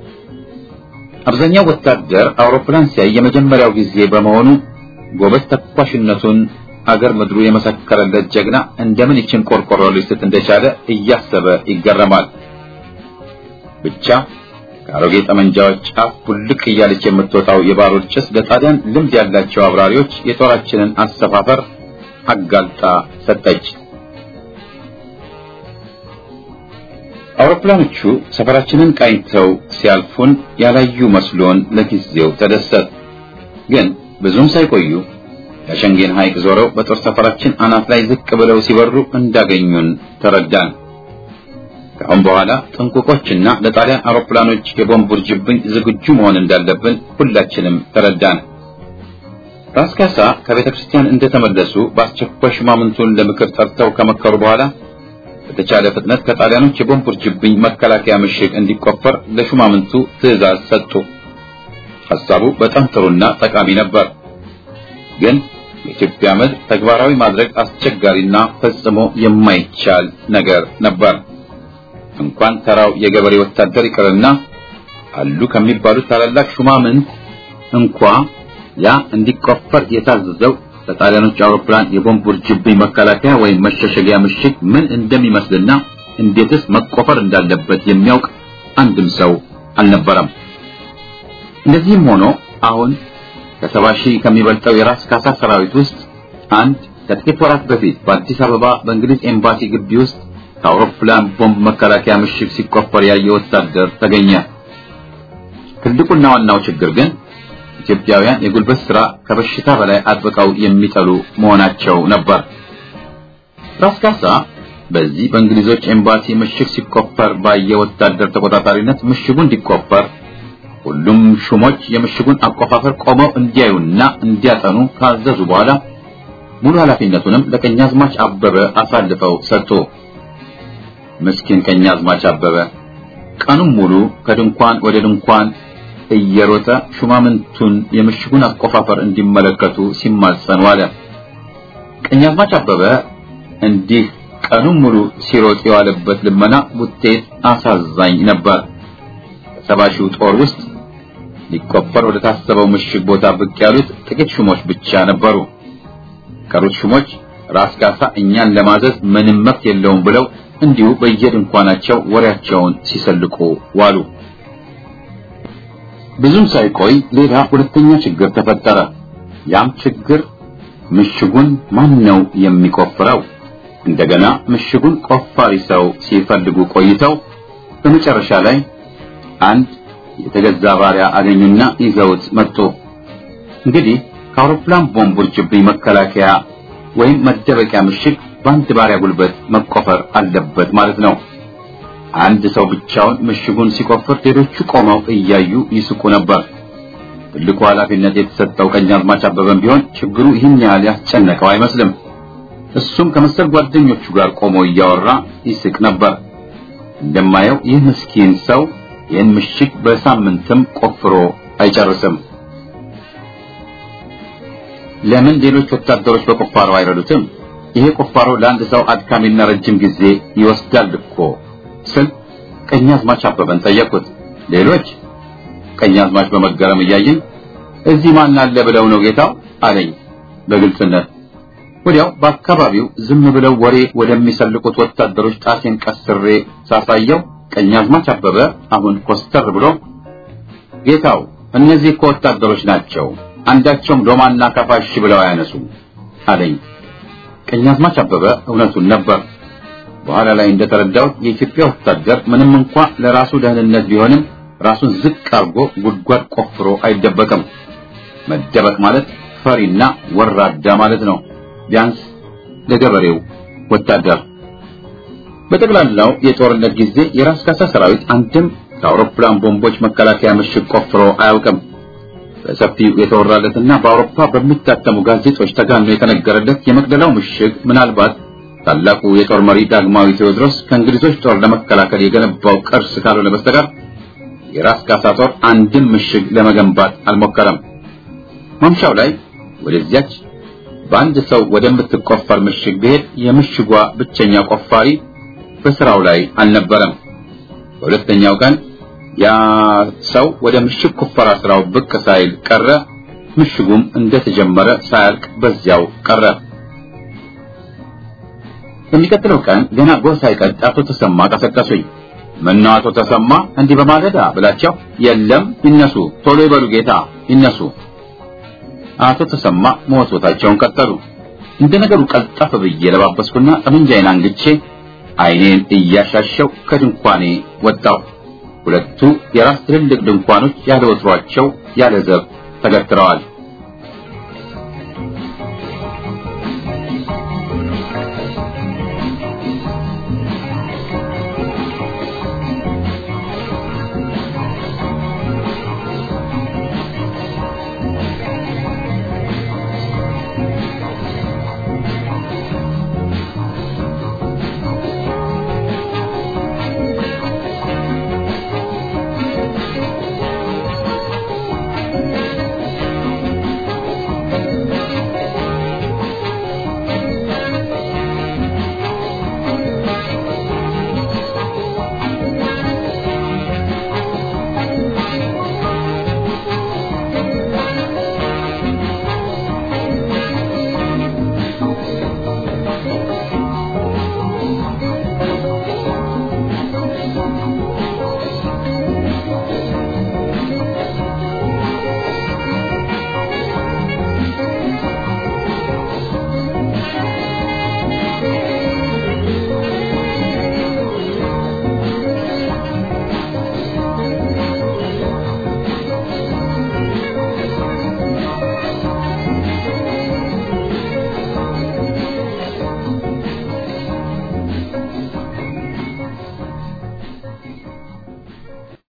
አብዛኛው ወታደር አውሮፕላን ሲያይ የመጀመሪያው ጊዜ በመሆኑ ጎበዝ ተኳሽነቱን አገር ምድሩ የመሰከረለት ጀግና እንደምን ይችን ቆርቆሮ ሊስት እንደቻለ እያሰበ ይገረማል። ብቻ ከአሮጌ ጠመንጃዎች አፍ ቡልቅ እያለች የምትወጣው የባሩድ ጭስ ለጣሊያን ልምድ ያላቸው አብራሪዎች የጦራችንን አሰፋፈር አጋልጣ ሰጠች። አውሮፕላኖቹ ሰፈራችንን ቃኝተው ሲያልፉን ያላዩ መስሎን ለጊዜው ተደሰት። ግን ብዙም ሳይቆዩ የሸንጌን ሐይቅ ዞረው በጦር ሰፈራችን አናት ላይ ዝቅ ብለው ሲበሩ እንዳገኙን ተረዳን። ከአሁን በኋላ ጥንቁቆችና ለጣሊያን አውሮፕላኖች የቦምብ ውርጅብኝ ዝግጁ መሆን እንዳለብን ሁላችንም ተረዳን። ራስ ካሳ ከቤተክርስቲያን እንደተመለሱ በአስቸኳይ ሹማምንቱን ለምክር ጠርተው ከመከሩ በኋላ በተቻለ ፍጥነት ከጣሊያኖች የቦምብ ውርጅብኝ መከላከያ ምሽግ እንዲቆፈር ለሹማምንቱ ትዕዛዝ ሰጡ። ሐሳቡ በጣም ጥሩና ጠቃሚ ነበር። ግን የኢትዮጵያ ምድር ተግባራዊ ማድረግ አስቸጋሪና ፈጽሞ የማይቻል ነገር ነበር። እንኳን ተራው የገበሬ ወታደር ይቀርና አሉ ከሚባሉት ታላላቅ ሹማምንት እንኳን ያ እንዲቆፈር የታዘዘው ለጣሊያኖች አውሮፕላን የቦምብ ውርጅብኝ መከላከያ ወይም መሸሸጊያ ምሽግ ምን እንደሚመስልና እንዴትስ መቆፈር እንዳለበት የሚያውቅ አንድም ሰው አልነበረም። እንደዚህም ሆኖ አሁን ከ70 ሺህ ከሚበልጠው የራስ ካሳ ሰራዊት ውስጥ አንድ ከጥቂት ወራት በፊት በአዲስ አበባ በእንግሊዝ ኤምባሲ ግቢ ውስጥ ከአውሮፕላን ቦምብ መከላከያ ምሽግ ሲቆፈር ያየ ወታደር ተገኘ። ትልቁና ዋናው ችግር ግን ኢትዮጵያውያን የጉልበት ሥራ ከበሽታ በላይ አጥብቀው የሚጠሉ መሆናቸው ነበር። ራስ ካሳ በዚህ በእንግሊዞች ኤምባሲ ምሽግ ሲቆፈር ባየ ወታደር ተቆጣጣሪነት ምሽጉ እንዲቆፈር ሁሉም ሹሞች የምሽጉን አቆፋፈር ቆመው እንዲያዩና እንዲያጠኑ ካዘዙ በኋላ ሙሉ ኃላፊነቱንም ለቀኛዝማች አበበ አሳልፈው ሰጡ። ምስኪን ቀኛዝማች አበበ ቀኑን ሙሉ ከድንኳን ወደ ድንኳን እየሮጠ ሹማምንቱን የምሽጉን አቆፋፈር እንዲመለከቱ ሲማጸን ዋለ። ቀኛዝማች አበበ እንዲህ ቀኑን ሙሉ ሲሮጥ የዋለበት ልመና ውጤት አሳዛኝ ነበር። 70 ሺህ ጦር ውስጥ ሊቆፈር ወደ ታሰበው ምሽግ ቦታ ብቅ ያሉት ጥቂት ሹሞች ብቻ ነበሩ። ከሩት ሹሞች ራስ ካሳ እኛን ለማዘዝ ምንም መብት የለውም ብለው እንዲሁ በየድንኳናቸው ወሬያቸውን ሲሰልቁ ዋሉ። ብዙም ሳይቆይ ሌላ ሁለተኛ ችግር ተፈጠረ። ያም ችግር ምሽጉን ማን ነው የሚቆፍረው? እንደገና ምሽጉን ቆፋሪ ሰው ሲፈልጉ ቆይተው በመጨረሻ ላይ አንድ የተገዛ ባሪያ አገኙና ይዘውት መጡ። እንግዲህ ከአውሮፕላን ቦምብ ውርጅብኝ መከላከያ ወይም መደበቂያ ምሽግ በአንድ ባሪያ ጉልበት መቆፈር አለበት ማለት ነው። አንድ ሰው ብቻውን ምሽጉን ሲቆፍር ሌሎቹ ቆመው እያዩ ይስቁ ነበር። ትልቁ ኃላፊነት የተሰጠው ቀኛዝማች አበበም ቢሆን ችግሩ ይህን ያህል ያስጨነቀው አይመስልም። እሱም ከመሰል ጓደኞቹ ጋር ቆሞ እያወራ ይስቅ ነበር። እንደማየው ይህ ምስኪን ሰው ይህን ምሽግ በሳምንትም ቆፍሮ አይጨርስም። ለምን ሌሎች ወታደሮች በቁፋሮ አይረዱትም? ይሄ ቁፋሮ ለአንድ ሰው አድካሚና ረጅም ጊዜ ይወስዳል እኮ ስል ቀኛዝማች አበበን ጠየቁት። ሌሎች ቀኛዝማች በመገረም እያየኝ እዚህ ማን አለ ብለው ነው ጌታው አለኝ በግልጽነት። ወዲያው በአካባቢው ዝም ብለው ወሬ ወደሚሰልቁት ወታደሮች ጣቴን ቀስሬ ሳሳየው ቀኛዝማች አበበ አሁን ኮስተር ብሎ ጌታው እነዚህ እኮ ወታደሮች ናቸው፣ አንዳቸውም ዶማና ከፋሽ ብለው አያነሱም አለኝ። ቀኛዝማች አበበ እውነቱን ነበር። በኋላ ላይ እንደተረዳሁት የኢትዮጵያ ወታደር ምንም እንኳን ለራሱ ደህንነት ቢሆንም ራሱን ዝቅ አድርጎ ጉድጓድ ቆፍሮ አይደበቅም። መደበቅ ማለት ፈሪና ወራዳ ማለት ነው፣ ቢያንስ ለገበሬው ወታደር። በጠቅላላው የጦርነት ጊዜ የራስ ካሳ ሰራዊት አንድም ከአውሮፕላን ቦምቦች መከላከያ ምሽግ ቆፍሮ አያውቅም። በሰፊው የተወራለትና በአውሮፓ በሚታተሙ ጋዜጦች ተጋኖ የተነገረለት የመቅደላው ምሽግ ምናልባት ታላቁ የጦር መሪ ዳግማዊ ቴዎድሮስ ከእንግሊዞች ጦር ለመከላከል የገነባው ቅርስ ካልሆነ በስተቀር የራስ ካሳ ጦር አንድም ምሽግ ለመገንባት አልሞከረም። ማምሻው ላይ ወደዚያች በአንድ ሰው ወደምትቆፈር ምሽግ ቢሄድ የምሽጓ ብቸኛ ቆፋሪ በስራው ላይ አልነበረም። በሁለተኛው ቀን ያ ሰው ወደ ምሽግ ቁፈራ ስራው ብቅ ሳይል ቀረ። ምሽጉም እንደተጀመረ ሳያልቅ በዚያው ቀረ። በሚቀጥለው ቀን ገና ጎህ ሳይቀድ አቶ ተሰማ ቀሰቀሱኝ። ምነው አቶ ተሰማ እንዲህ በማለዳ ብላቸው፣ የለም ይነሱ፣ ቶሎ ይበሉ ጌታ ይነሱ። አቶ ተሰማ ሞቶታቸውን ቀጠሉ። እንደነገሩ ቀልጠፍ ብዬ ለባበስኩና ጠመንጃዬን አንግቼ አይኔን እያሻሸው ከድንኳኔ ወጣው። ሁለቱ የራስ ትልልቅ ድንኳኖች ያለ ወትሯቸው ያለ ዘብ ተገትረዋል።